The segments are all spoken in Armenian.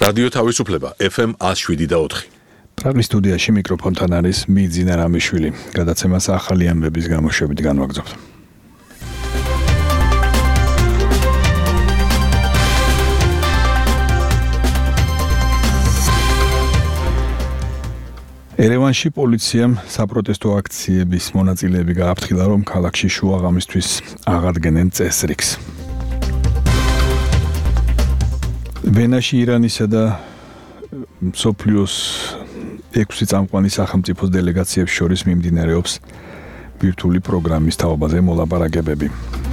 რადიო თავისუფლება FM 107.4. პრაღის სტუდიაში მიკროფონთან არის მიძინა რამიშვილი. გადაცემას ახალი ამბების გამოშვებით განვაგრძობთ. ერევანში პოლიციამ საპროტესტო აქციების მონაწილეები გააფრთხილა, რომ ქალაქში შუაღამისთვის აღადგენენ წესრიგს. ვენაში ირანისა და მსოფლიოს 6 წამყვანი სახელმწიფოს დელეგაციებს შორის მიმდინარეობს ბირთვული პროგრამის თაობაზე მოლაპარაკებები.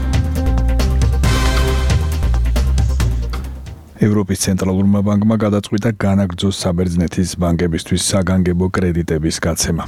ევროპის ცენტრალურმა ბანკმა გადაწყვიტა განაგრძოს საბერძნეთის ბანკებისთვის საგანგებო კრედიტების გაცემა.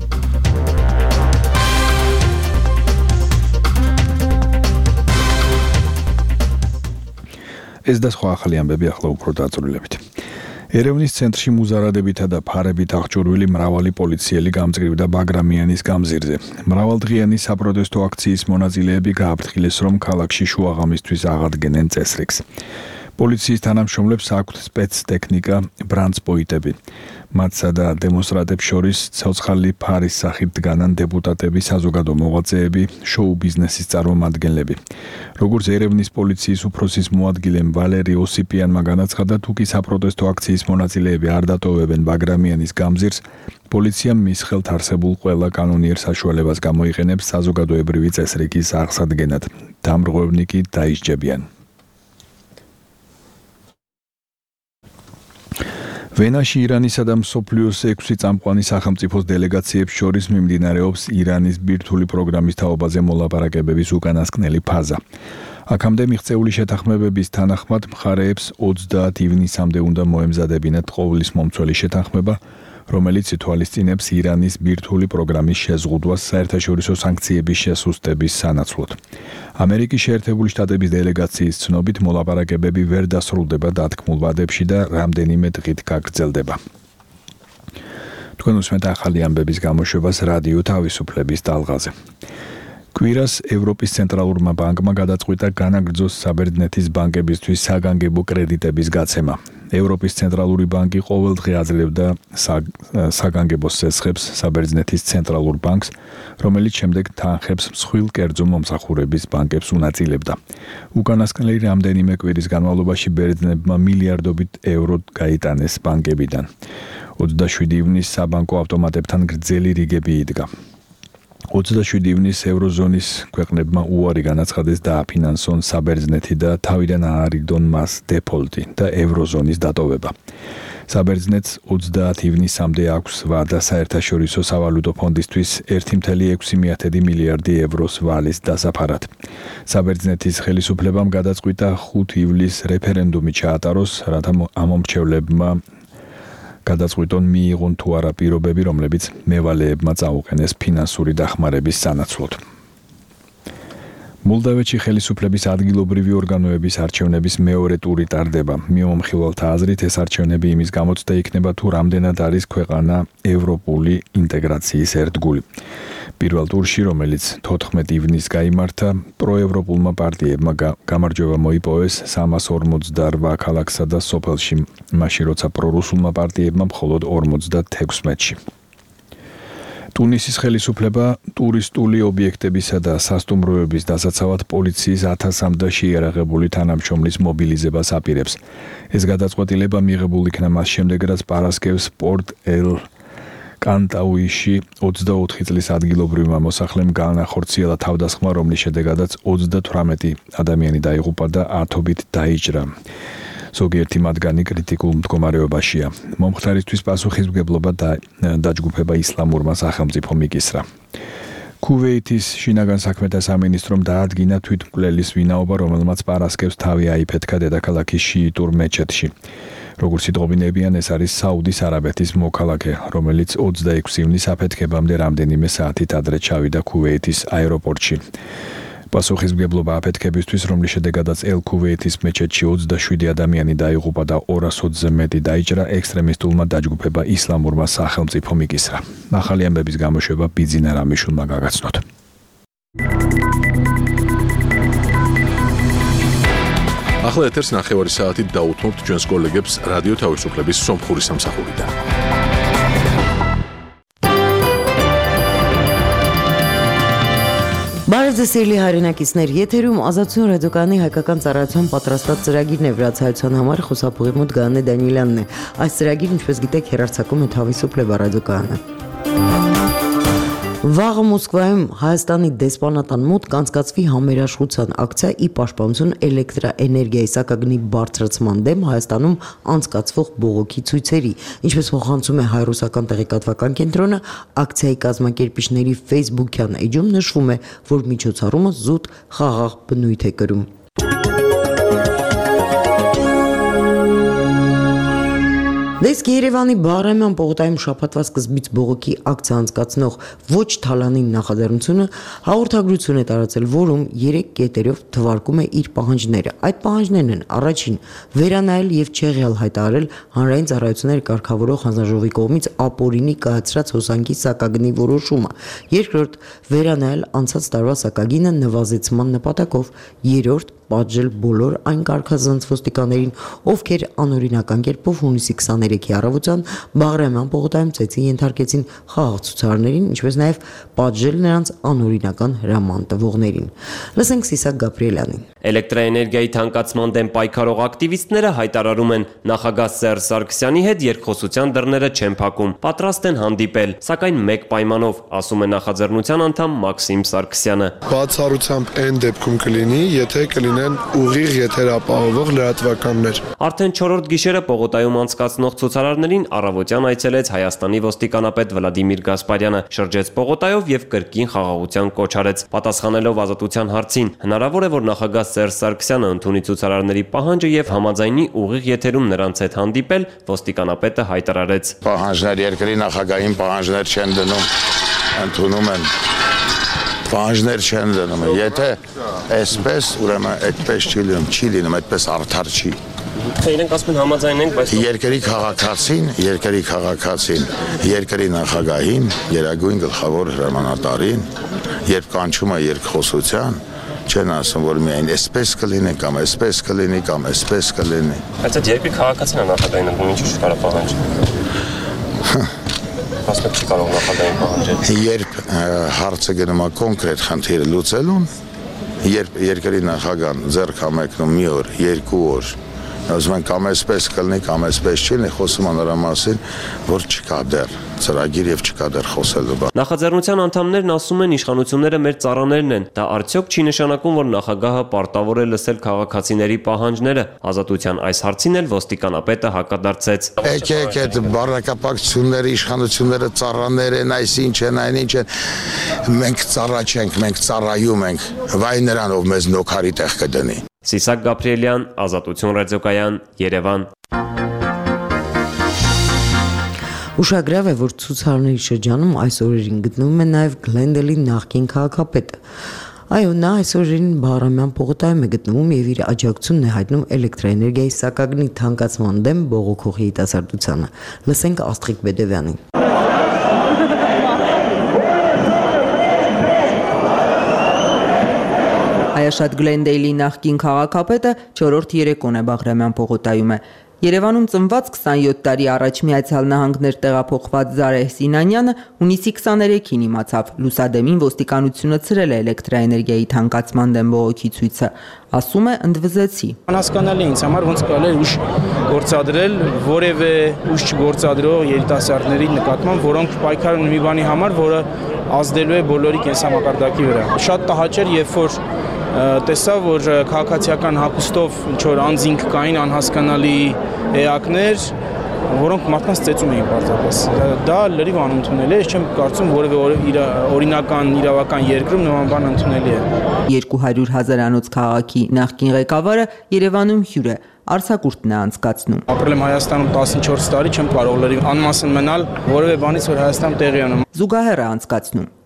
ეს და სხვა ახალი ამბები ახლა უფრო დაწვრილებით. ერევნის ცენტრში მუზარადებითა და ფარებით აღჭურვილი მრავალი პოლიციელი გამწკრივდა ბაგრამიანის გამზირზე. მრავალდღიანი საპროტესტო აქციის მონაწილეები გააფრთხილეს, რომ ქალაქში შუაღამისთვის აღადგენენ წესრიგს. პოლიციის თანამშრომლებს აქვთ სპეცტექნიკა, ბრანსპოიტები. მათსა და დემონსტრანტებს შორის ცოცხალი ფარის სახით დგანან დეპუტატები, საზოგადო მოღვაწეები, შოუ ბიზნესის წარმომადგენლები. როგორც ერევნის პოლიციის უფროსის მოადგილე ვალერი ოსიპიანმა განაცხადა, თუ კი საპროტესტო აქციის მონაწილეები არ დატოვებენ ბაგრამიანის გამზირს, პოლიციამ მის ხელთ არსებულ ყველა კანონიერ საშუალებას გამოიყენებს საზოგადოებრივი წესრიგის აღსადგენად. დამრღვევნი კი დაისჯებიან. ვენაში ირანისა და მსოფლიოს 6 წამყვანი სახელმწიფოს დელეგაციებს შორის მიმდინარეობს ირანის ბირთვული პროგრამის თაობაზე მოლაპარაკებების უკანასკნელი ფაზა. აქამდე მიღწეული შეთანხმებების თანახმად მხარეებს 30 ივნისამდე უნდა მოემზადებინათ ყოვლისმომცველი შეთანხმება, რომელიც ითვალისწინებს ირანის ბირთვული პროგრამის შეზღუდვას საერთაშორისო სანქციების შესუსტების სანაცვლოდ. ამერიკის შეერთებული შტატების დელეგაციის ცნობით მოლაპარაკებები ვერ დასრულდება დათქმულ ვადებში და რამდენიმე დღით გაგრძელდება. თქვენ უსმენთ ახალი ამბების გამოშვებას რადიო თავისუფლების ტალღაზე. კვირას ევროპის ცენტრალურმა ბანკმა გადაწყვიტა განაგრძოს საბერძნეთის ბანკებისთვის საგანგებო კრედიტების გაცემა. ევროპის ცენტრალური ბანკი ყოველდღე აძლევდა საგანგებო სესხებს საბერძნეთის ცენტრალურ ბანკს, რომელიც შემდეგ თანხებს მსხვილ კერძო მომსახურების ბანკებს უნაწილებდა. უკანასკნელი რამდენიმე კვირის განმავლობაში ბერძნებმა მილიარდობით ევრო გაიტანეს ბანკებიდან. 27 ივნისს საბანკო ავტომატებთან გრძელი რიგები იდგა. 27 ივნისს ევროზონის ქვეყნებმა უარი განაცხადეს დააფინანსონ საბერძნეთი და თავიდან აარიდონ მას დეფოლტი და ევროზონის დატოვება. საბერძნეთს 30 ივნისამდე აქვს ვადა საერთაშორისო სავალუტო ფონდისთვის 1,6 მილიარდი ევროს ვალის დასაფარად. საბერძნეთის ხელისუფლებამ გადაწყვიტა 5 ივლისს რეფერენდუმი ჩაატაროს, რათა ამომრჩევლებმა გადაწყვიტონ მიიღონ თუ არა პირობები, რომლებიც მევალეებმა წაუყენეს ფინანსური დახმარების სანაცვლოდ. მოლდავეთში ხელისუფლების ადგილობრივი ორგანოების არჩევნების მეორე ტური ტარდება. მიმომხილვალთა აზრით ეს არჩევნები იმის გამოცდა იქნება, თუ რამდენად არის ქვეყანა ევროპული ინტეგრაციის ერთგული. პირველ ტურში, რომელიც 14 ივნისს გაიმართა, პროევროპულმა პარტიებმა გამარჯვება მოიპოვეს 348 ქალაქსა და სოფელში, მაშინ როცა პრორუსულმა პარტიებმა მხოლოდ 56-ში. ტუნისის ხელისუფლება ტურისტული ობიექტებისა და სასტუმროების დასაცავად პოლიციის 1000-მდე შეიარაღებული თანამშრომლის მობილიზებას აპირებს. ეს გადაწყვეტილება მიღებულ იქნა მას შემდეგ, რაც პარასკევს პორტ ელ კანტაუიში 24 წლის ადგილობრივმა მოსახლემ განახორციელა თავდასხმა, რომლის შედეგადაც 38 ადამიანი დაიღუპა და ათობით დაიჭრა. ზოგიერთი მათგანი კრიტიკულ მდგომარეობაშია. მომხდარისთვის პასუხისმგებლობა დაჯგუფება ისლამურმა სახელმწიფო მიკისრა. ქუვეითის შინაგან საქმეთა სამინისტრომ დაადგინა თვითმკვლელის ვინაობა, რომელმაც პარასკევს თავი აიფეთქა დედაქალაქის შიიტურ მეჩეთში. როგორც იტყობინებიან, ეს არის საუდის არაბეთის მოქალაქე, რომელიც 26 ივნისს აფეთქებამდე რამდენიმე საათით ადრე ჩავიდა ქუვეითის აეროპორტში. პასუხისმგებლობა აფეთქებისთვის, რომლის შედეგადაც ელ-ქუვეითის მეჩეთში 27 ადამიანი დაიღუპა და 220-ზე მეტი დაიჭრა, ექსტრემისტულმა დაჯგუფება ისლამურმა სახელმწიფო მიკისრა. ახალი ამბების გამოშვება ბიძინა რამიშვილმა გაგაცნოთ. ახლა ეთერს ნახევარი საათით დაუთმობთ ჩვენს კოლეგებს რადიო თავისუფლების სომხური სამსახურიდან. Բարձրացելի հայրենակիցներ եթերում ազատություն ռադիոկայանի հայկական ծառայության պատրաստած ծրագիրն է, վրաց հայության համար խոսափողի մոտ Գանե Դանիելյանն է։ Այս ծրագիրը, ինչպես գիտեք, հեռարձակում է Թավիսուփլե ռադիոկայանը։ Վաղը Մոսկվայում Հայաստանի դեսպանատան մոտ կանցկացվի համերաշխության ակցիա ի պաշտպանություն էլեկտրաէներգիայի սակագնի բարձրացման դեմ Հայաստանում անցկացվող բողոքի ցույցերի, ինչպես փոխանցում է հայ-ռուսական տեղեկատվական կենտրոնը, ակցիայի կազմակերպիչների Facebook-յան էջում նշվում է, որ միջոցառումը զուտ խաղաղ բնույթ է կրում։ Դեսկ Երևանի Բաղրամյան պողոտայում շաբաթվա սկզբից բողոքի ակցիա անցկացնող ոչ թալանին նախաձեռնությունը հաղորդագրություն է տարածել, որում 3 կետերով թվարկում է իր պահանջները։ Այդ պահանջներն են առաջին՝ վերանայել եւ չեղյալ հայտարարել հանրային ծառայություններ կարգավորող հանձնաժողովի կողմից ապօրինի կայացրած հոսանքի սակագնի որոշումը, երկրորդ՝ վերանայել անցած տարվա սակագինը նվազեցման նպատակով, երրորդ՝ պատժել բոլոր այն կարգազանց ոստիկաններին, ովքեր անօրինական կերպով հունիսի 23-ի առավոտյան Բաղրամյան պողոտայում ծեծի ենթարկեցին խաղաղ ցուցարարներին, ինչպես նաև պատժել նրանց անօրինական հրաման տվողներին։ Լսենք Սիսակ Գաբրիելյանին։ Էլեկտրաէներգիայի թանկացման դեմ պայքարող ակտիվիստները հայտարարում են, նախագահ Սերժ Սարգսյանի հետ երկխոսության դռները չեն փակում, պատրաստ են հանդիպել, սակայն մեկ պայմանով, ասում է նախաձեռնության անդամ Մաքսիմ Սարգսյանը։ Բացառությամբ այն դեպքում կլինի, եթե կլինեն ուղիղ եթերապահովող լրատվականներ։ Արդեն 4-րդ գիշերը պողոտայում անցկացնող ցուցարարներին առավոտյան այցելեց Հայաստանի ոստիկանապետ Վլադիմիր Գասպարյանը, շրջեց պողոտայով եւ կրկին խաղաղության կոչ արեց։ Պատասխանելով ազատության հարցին, հնարավոր է, որ նախագահ Սերժ Սարգսյանը ընդունի ցուցարարների պահանջը եւ համաձայնի ուղիղ եթերում նրանց հետ հանդիպել, ոստիկանապետը հայտարարեց. Պահանջներ երկրի նախագահին պահանջներ չեն դնում, ընդունում են։ Պահանջներ չեն դնում։ Եթե այսպես, ուրեմն այդպես չի լինում, այդպես արդար չի։ Իրենք ասում են համաձայնենք, բայց երկրի քաղաքացին, երկրի նախագահին, երագույն գլխավոր հրամանատարին, երբ կանչում է երկխոսության, չեն ասում, որ միայն այսպես կլինի կամ այսպես կլինի կամ այսպես կլինի։ Բայց այդ երկրի քաղաքացին է նախագահին ընդունում, ինչու՞ չկարա պահանջել։ Ասում չի կարող նախագահին պահանջել։ Երբ հարցը գնում է կոնկրետ խնդիրը լուծելուն, երբ երկրի նախագահան ձեռք համեկնում մի օր, 2 օր, ասում են կամ այսպես կլինի, կամ այսպես չի, խոսում են նրա մասին, որ չկա դեռ ծրագիր եւ չկա դեռ խոսելու բան։ Նախաձեռնության անդամներն ասում են, իշխանությունները մեր ծառաներն են։ Դա արդյոք չի նշանակում, որ նախագահը պարտավոր է լսել քաղաքացիների պահանջները։ Ազատության այս հարցին էլ ոստիկանապետը հակադարձեց։ Եկեք այդ բառակապակցությունները, իշխանությունները ծառաներ են, այսինչ են, այնինչ են։ Մենք ծառա չենք, մենք ծառայում ենք։ Վայ նրան, ով մեզ նոքարի տեղ կդնի։ Սիսակ Գաբրիելյան, Ազատություն ռադիոկայան, Երևան։ Ուշագրավ է, որ ցուցարարների շրջանում այս օրերին գտնվում է նաև Գլենդելի նախկին քաղաքապետը։ Այո, նա այս օրերին Բաղրամյան պողոտայում է գտնվում եւ իր աջակցությունն է հայտնում էլեկտրաէներգիայի սակագնի թանկացման դեմ բողոքող երիտասարդությանը։ Լսենք Աստղիկ Բեդևյանին։ Հայաշատ Գլենդեյլի նախկին քաղաքապետը 4-րդ երեկոն է Բաղրամյան պողոտայում է։ Երևանում ծնված 27 տարի առաջ Միացյալ Նահանգներ տեղափոխված Զարեհ Սինանյանը հունիսի 23-ին իմացավ, լուսադեմին ոստիկանությունը ցրել է էլեկտրաէներգիայի թանկացման դեմ բողոքի ցույցը։ Ասում է, ընդվզեցի։ Անհասկանալի ինձ համար ոնց կարելի է ուժ գործադրել որևէ ուժ չգործադրող երիտասարդների նկատմամբ, որոնք պայքարում են մի բանի համար, որը ազդելու է բոլորի կենսամակարդակի վրա։ Շատ տհաճ էր, երբ որ տեսա, որ քաղաքացիական հագուստով ինչ-որ անձինք կային անհասկանալի էակներ, որոնք մարդկանց ծեծում էին պարզապես։ Դա լրիվ անընդունելի է, ես չեմ կարծում որևէ օրինական իրավական երկրում նման բան ընդունելի է։ 200,000-անոց քաղաքի նախկին ղեկավարը Երևանում հյուր է, արձակուրդն է անցկացնում։ Ապրել եմ Հայաստանում 14 տարի, չեմ կարող լրիվ անմասն մնալ որևէ բանից, որ Հայաստանում տեղի ունի։ Զուգահեռ է անցկացնում։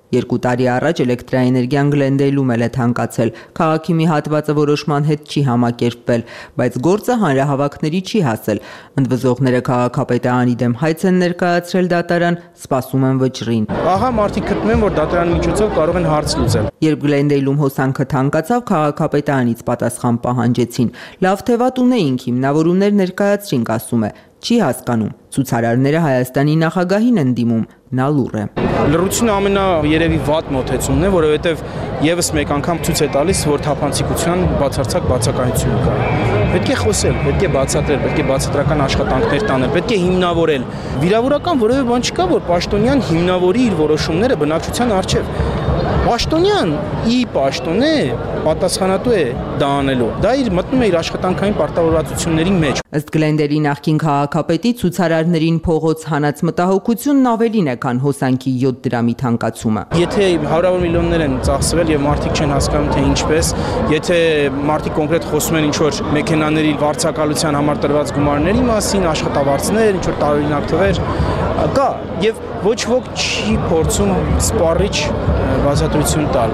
2 տարի առաջ էլեկտրաէներգիան Գլենդեյլում էլ է թանկացել։ Քաղաքի մի հատվածը որոշման հետ չի համակերպվել, բայց գործը հանրահավաքների չի հասել։ Ընդվզողները քաղաքապետարանի դեմ հայց են ներկայացրել դատարան, սպասում են վճռին։ Ահա մարդիկ գտնում են, որ դատարանի միջոցով կարող են հարց լուծել։ Երբ Գլենդեյլում հոսանքը թանկացավ, քաղաքապետարանից պատասխան պահանջեցին։ Լավ թե վատ ունեինք, հիմնավորումներ ներկայացրինք, ասում է։ Չի հասկանում։ Ցուցարարները Հայաստանի նախագահին են դիմում, նա լուռ է։ Լռությունը ամենաերևի վատ մոտեցումն է, որովհետև եւս մեկ անգամ ցույց է տալիս, որ թափանցիկության բացարձակ բացակայություն կա։ Պետք է խոսել, պետք է բացատրել, պետք է բացատրական աշխատանքներ տանել, պետք է հիմնավորել։ Վիրավորական որևէ բան չկա, որ պաշտոնյան հիմնավորի իր որոշումները բնակչության առջև։ Պաշտոնյան ի պաշտոն է, պատասխանատու է դա անելու։ Դա մտնում է իր աշխատանքային պարտավորվածությունների մեջ։ Ըստ Գլենդերի նախկին քաղաքապետի ցուցարարներին փողոց հանած մտահոգությունն ավելին է, քան հոսանքի 7 դրամի թանկացումը։ Եթե հարյուրավոր միլիոններ են ծախսվել եւ մարդիկ չեն հասկանում թե ինչպես, եթե մարդիկ կոնկրետ խոսում են ինչ-որ մեքենաների վարձակալության համար տրված գումարների մասին, աշխատավարձներ, ինչ-որ տարօրինակ թվեր, կա եւ ոչ ոք չի փորձում սպառիչ բացատրություն տալ։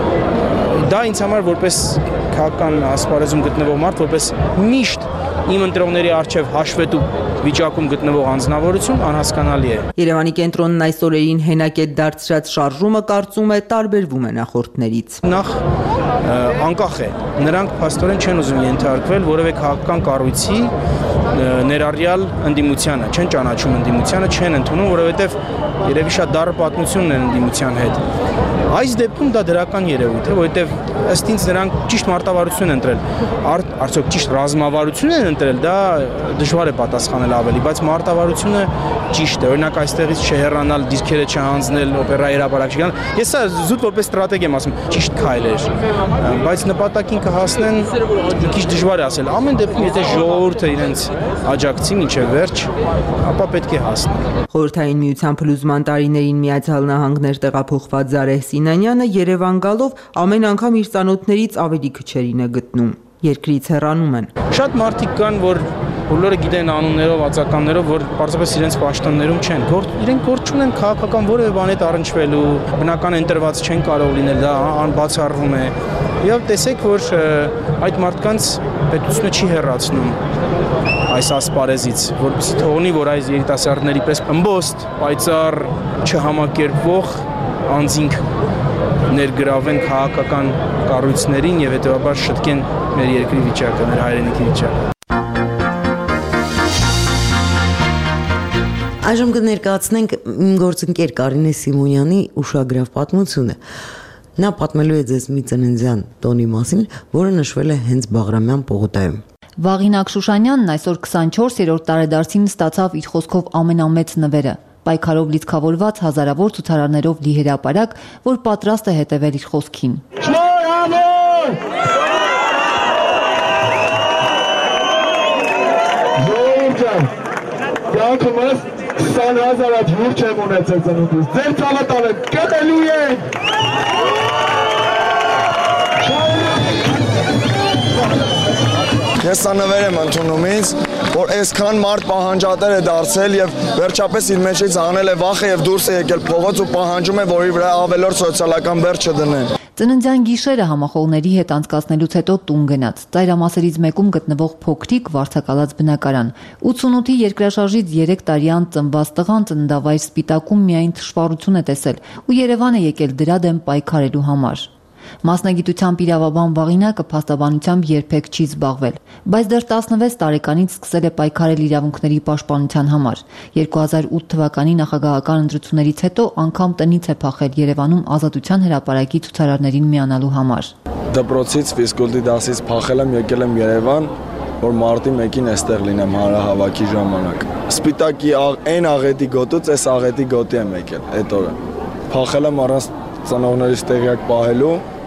Դա ինձ համար որպես քաղաքական ասպարեզում գտնվող մարդ, որպես միշտ իմ ընտրողների առջև հաշվետու վիճակում գտնվող անձնավորություն անհասկանալի է։ Երևանի կենտրոնն այս օրերին հենակետ դարձրած շարժումը կարծում է տարբերվում է նախորդներից։ Նախ անկախ է։ Նրանք փաստորեն չեն ուզում ենթարկվել որևէ քաղաքական կառույցի ներառյալ ընդդիմությանը, չեն ճանաչում ընդդիմությանը, չեն ընդունում, որովհետև երևի շատ դառը պատմություն ունեն ընդդիմության հետ։ Այս դեպքում դա դրական երևույթ է, որովհետև ըստ ինձ նրանք ճիշտ մարտավարություն են ընտրել։ Արդյոք ճիշտ ռազմավարություն են ընտրել, դա դժվար է պատասխանել ավելի, բայց մարտավարությունը ճիշտ է։ Օրինակ այստեղից չհեռանալ, դիրքերը չհանձնել, օպերայի հրապարակ չգան։ Ես սա զուտ որպես ստրատեգիա եմ ասում, ճիշտ քայլ էր, բայց նպատակին կհասնեն մի քիչ դժվար է ասել։ Ամեն դեպքում եթե ժողովուրդը իրենց աջակցի մինչև վերջ, ապա պետք է հասնի։ Խորհրդային միության փլուզման տարիներին Միացյալ Նահանգներ տեղափոխված Զարեհ Սինանյանը Երևան գալով ամեն անգամ իր ծանոթներից ավելի քչերին է գտնում։ Երկրից հեռանում են։ Շատ մարդիկ կան, որ բոլորը գիտեն անուններով, ածականներով, որ պարզապես իրենց պաշտոններում չեն։ Իրենք գործ չունեն քաղաքական որևէ բան հետ առնչվելու, բնական ընտրված չեն կարող լինել, դա անբացառվում է։ Եվ տեսեք, որ այդ մարդկանց պետությունը չի հեռացնում այս ասպարեզից, որպեսզի թողնի, որ այս երիտասարդների պես ըմբոստ, պայծառ, չհամակերպվող անձինք ներգրավեն քաղաքական կառույցներին եւ հետեւաբար շտկեն մեր երկրի վիճակը, մեր հայրենիքի վիճակը։ Այժմ կներկայացնենք իմ գործընկեր Կարինե Սիմոնյանի ուշագրավ պատմությունը։ Նա պատմելու է ձեզ մի ծննդյան տոնի մասին, որը նշվել է հենց Բաղրամյան պողոտայում։ Վաղինակ Շուշանյանն այսօր 24-րդ տարեդարձին ստացավ իր խոսքով ամենամեծ նվերը։ Պայքարով լիցքավորված հազարավոր ցուցարարներով լի հրապարակ, որ պատրաստ է հետևել իր խոսքին։ Կյանքումս 20,000 հյուր չեմ ունեցել ծնունդուց, ձեր ծավատանը կտելու են։ Ես սա նվեր եմ ընդունում ինձ, որ այսքան մարդ պահանջատեր է դարձել եւ վերջապես իր մեջից անել է վախը եւ դուրս է եկել փողոց ու պահանջում է, որ իր վրա ավելորդ սոցիալական վերջ չդնեն։ Ծննդյան գիշերը համախոհների հետ անցկացնելուց հետո տուն գնաց։ Ծայրամասերից մեկում գտնվող փոքրիկ վարձակալած բնակարան։ 88-ի երկրաշարժից 3 տարի անց ծնված տղան ծննդավայր Սպիտակում միայն թշվառություն է տեսել ու Երևան է եկել դրա դեմ պայքարելու համար։ Մասնագիտությամբ իրավաբան Վաղինակը փաստաբանությամբ երբեք չի զբաղվել, բայց դեռ 16 տարեկանից սկսել է պայքարել իրավունքների պաշտպանության համար։ 2008 թվականի նախագահական ընտրություններից հետո անգամ տնից է փախել Երևանում Ազատության հրապարակի ցուցարարներին միանալու համար։ Դպրոցից ֆիզկուլտի դասից փախել եմ, եկել եմ Երևան, որ մարտի 1-ին այստեղ լինեմ հանրահավաքի ժամանակ։ Սպիտակի այն աղետի գոտուց այս աղետի գոտի եմ եկել այդ օրը։ Փախել եմ առանց ծնողներիս տեղյակ պահելու։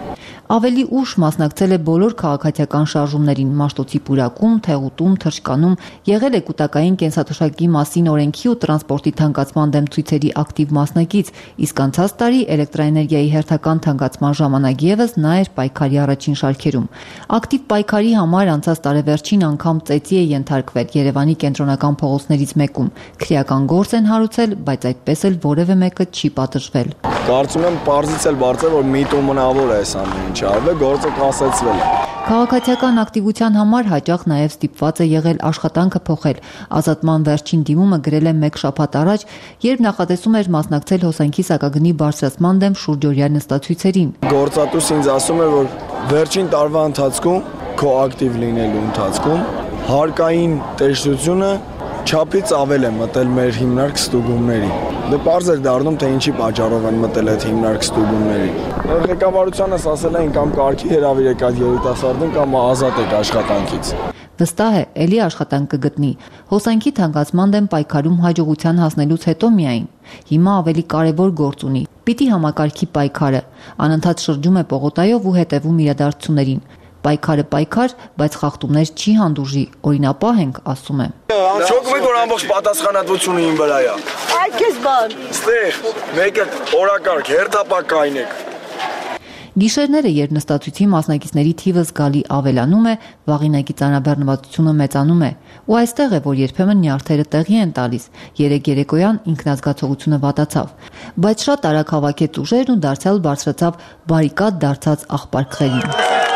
Ավելի ուշ մասնակցել է բոլոր քաղաքացիական շարժումներին՝ Մաշտոցի պուրակում, Թեղուտում, Թրջկանում, եղել է կൂട്ടակային կենսաթոշակի մասին օրենքի ու տրանսպորտի թանկացման դեմ ցույցերի ակտիվ մասնակից, իսկ անցած տարի էլեկտրաէներգիայի հերթական թանկացման ժամանակ ևս նա էր պայքարի առաջին շարքերում։ Ակտիվ պայքարի համար անցած տարեվերջին անգամ ծեծի է ենթարկվել Երևանի կենտրոնական փողոցներից մեկում։ Քրեական գործ են հարուցել, բայց այդպես էլ որևէ մեկը չի պատժվել։ Կարծում եմ պարզից էլ բարձր որ միտումնավոր է այս ամեն ինչը, արվել գործը կասեցվել է։ Քաղաքացիական ակտիվության համար հաճախ նաև ստիպված է եղել աշխատանքը փոխել։ Ազատման վերջին դիմումը գրել է 1 շաբաթ առաջ, երբ նախատեսում էր մասնակցել հոսանքի սակագնի բարձրացման դեմ շուրջօրյա նստացույցերին։ Գործատուս ինձ ասում էր, որ վերջին տարվա ընթացքում, քո ակտիվ լինելու ընթացքում, հարկային տեսությունը չափից ավել է մտել մեր հիմնարկ ստուգումների։ Դե պարզ էր դառնում, թե ինչի պատճառով են մտել այդ հիմնարկ ստուգումների։ Ղեկավարությանս ասել էին կամ կարգի հրավիրեք այդ երիտասարդին կամ ազատեք աշխատանքից։ Վստահ է, ելի աշխատանք կգտնի։ Հոսանքի թանկացման դեմ պայքարում հաջողության հասնելուց հետո միայն։ Հիմա ավելի կարևոր գործ ունի։ Պիտի համակարգի պայքարը։ Անընդհատ շրջում է պողոտայով ու հետևում իրադարձություններին։ Պայքարը պայքար, բայց խախտումներ չի հանդուրժի, օրինապահ ենք, ասում է։ Շոկում եք, որ ամբողջ պատասխանատվությունը իմ վրա է։ Այդ քեզ բան։ Ստեղ մեկը օրակարգ հերթապակային եք։ Գիշերները, երբ նստացույցի մասնակիցների թիվը զգալի ավելանում է, վաղինակի ծանրաբեռնվածությունը մեծանում է, ու այստեղ է, որ երբեմն նյարդերը տեղի են տալիս։ Երեկ երեկոյան ինքնազգացողությունը վատացավ, բայց շատ արագ հավաքեց ուժերն ու դարձյալ բարձրացավ բարիկադ դարձած աղբարկղերին։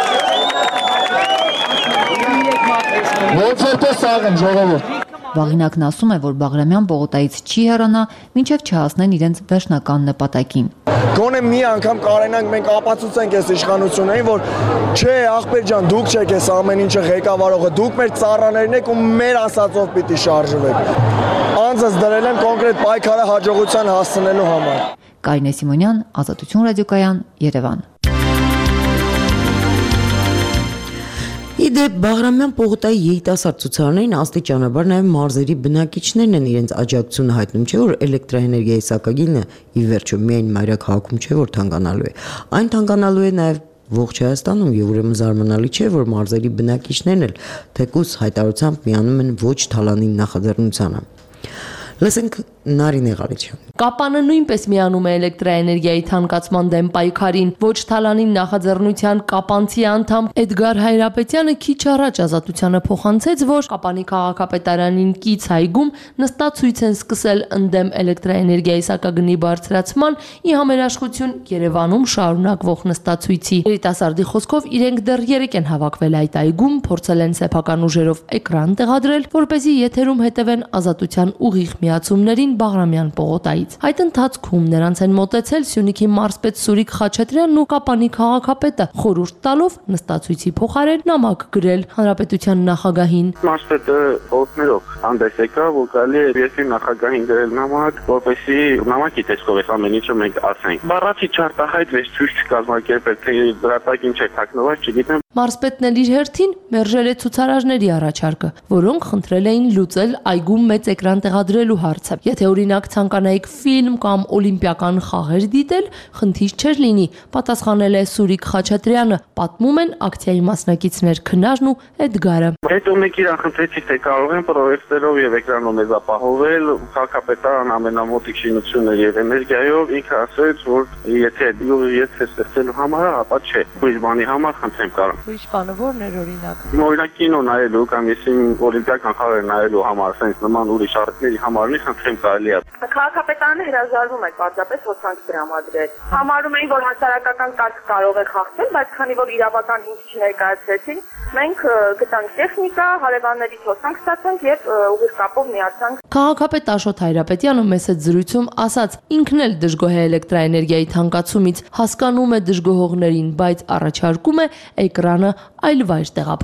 Ոնց է տեսաղն ժողովուրդ։ Վաղինակն ասում է, որ Բաղրամյան պողոտայից չի հեռանա, մինչև չհասնեն իրենց վերջնական նպատակին։ Գոնե մի անգամ կարենանք մենք ապացուցենք այս իշխանություններին, որ չէ, ախպեր ջան, դուք չեք այս ամեն ինչը ղեկավարողը, դուք մեր ծառաներն եք ու մեր ասածով պիտի շարժվեք։ Անձս դրել եմ կոնկրետ պայքարը հաջողության հասցնելու համար։ Կարինե Սիմոնյան, Ազատություն ռադիոկայան, Երևան։ Իդեպ Բաղրամյան պողոտայի երիտասարդ ցուցարարներին աստիճանաբար նաև մարզերի բնակիչներն են իրենց աջակցությունը հայտնում, չէ՞ որ էլեկտրաէներգիայի սակագինը ի վերջո միայն մայրաքաղաքում չէ որ թանկանալու է։ Այն թանկանալու է նաև ողջ Հայաստանում եւ ուրեմն զարմանալի չէ որ մարզերի բնակիչներն էլ թեկուզ հայտարարությամբ միանում են ոչ թալանի նախաձեռնությանը։ Լսենք Նարինե Ղալիչյան։ Կապանը նույնպես միանում է էլեկտրաէներգիայի թանկացման դեմ պայքարին։ Ոչ թալանին նախաձեռնության կապանցի անդամ Էդգար Հայրապետյանը քիչ առաջ Ազատությանը փոխանցեց, որ Կապանի քաղաքապետարանին կից այգում նստացույց են սկսել ընդդեմ էլեկտրաէներգիայի սակագնի բարձրացման ի համերաշխություն Երևանում շարունակվող նստացույցի։ Երիտասարդի խոսքով իրենք դեռ 3 են հավաքվել այդ այգում, փորձել են սեփական ուժերով էկրան տեղադրել, որպեսզի եթերում հետևեն Ազատության ուղիղ միացումներին Բաղրամյան պողոտայից։ Այդ ընթացքում նրանց են մոտեցել Սյունիքի մարզպետ Սուրիկ Խաչատրյանն ու Կապանի քաղաքապետը, խորհուրդ տալով նստացույցի փոխարեն նամակ գրել հանրապետության նախագահին։ Մարզպետը օգներով հանդես եկավ ու գալի է երկրի նախագահին գրել նամակ, որպեսզի նամակի տեսքով այս ամեն ինչը մենք ասենք։ Բառացի չարտահայտվեց, ցույց չկազմակերպել, թե դրատագին չէ թաքնված, չգիտեմ։ Մարզպետն էլ իր հերթին մերժել է ցուցարարների առաջարկը, որոնք խնդրել էին լուծել այգում մեծ էկրան տեղադրելու հարցը։ Եթե օրինակ ցանկանայիք ֆիլմ կամ օլիմպիական խաղեր դիտել, խնդիր չէր լինի, պատասխանել է Սուրիկ Խաչատրյանը, պատմում են ակցիայի մասնակիցներ Քնարն ու Էդգարը։ Հետո մեկ իրան խնդրեցի, թե կարող են պրոյեկտերով եւ էկրանով մեզ ապահովել, քաղաքապետարան ամենամոտիկ շինություններ եւ էներգիայով, ինքը ասաց, որ եթե ստեղծելու համար, ապա չէ։ Ուրիշ բանի համար խնդրեմ կարող։ Ուրիշ բանը ո՞րն էր օրինակ։ Օրինակ կինո նայելու կամ եսին օլիմպիական խաղեր նայելու համար, ասենք նման ուրիշ արդյունքների համար խնդրեմ կարելի է։ Քաղաքապետարանը հրաժարվում է պարզապես հոսանք տրամադրել։ Համարում էին, որ հասարակական կարգ կարող է խախտել, բայց քանի որ իրավական հիմք չներկայացրեցին, մենք գտանք տեխնիկա, հարևաններից հոսանք ստացանք եւ ուղիղ կապով միացանք։ Քաղաքապետ Աշոտ Հայրապետյանը մեծ զրույցում ասաց, ինքն էլ դժգոհ է էլեկտրաէներգիայի թանկացումից, հասկանում է դժգոհողներին, բայց առաջարկում է էկրանը այլ վայր տեղափոխել։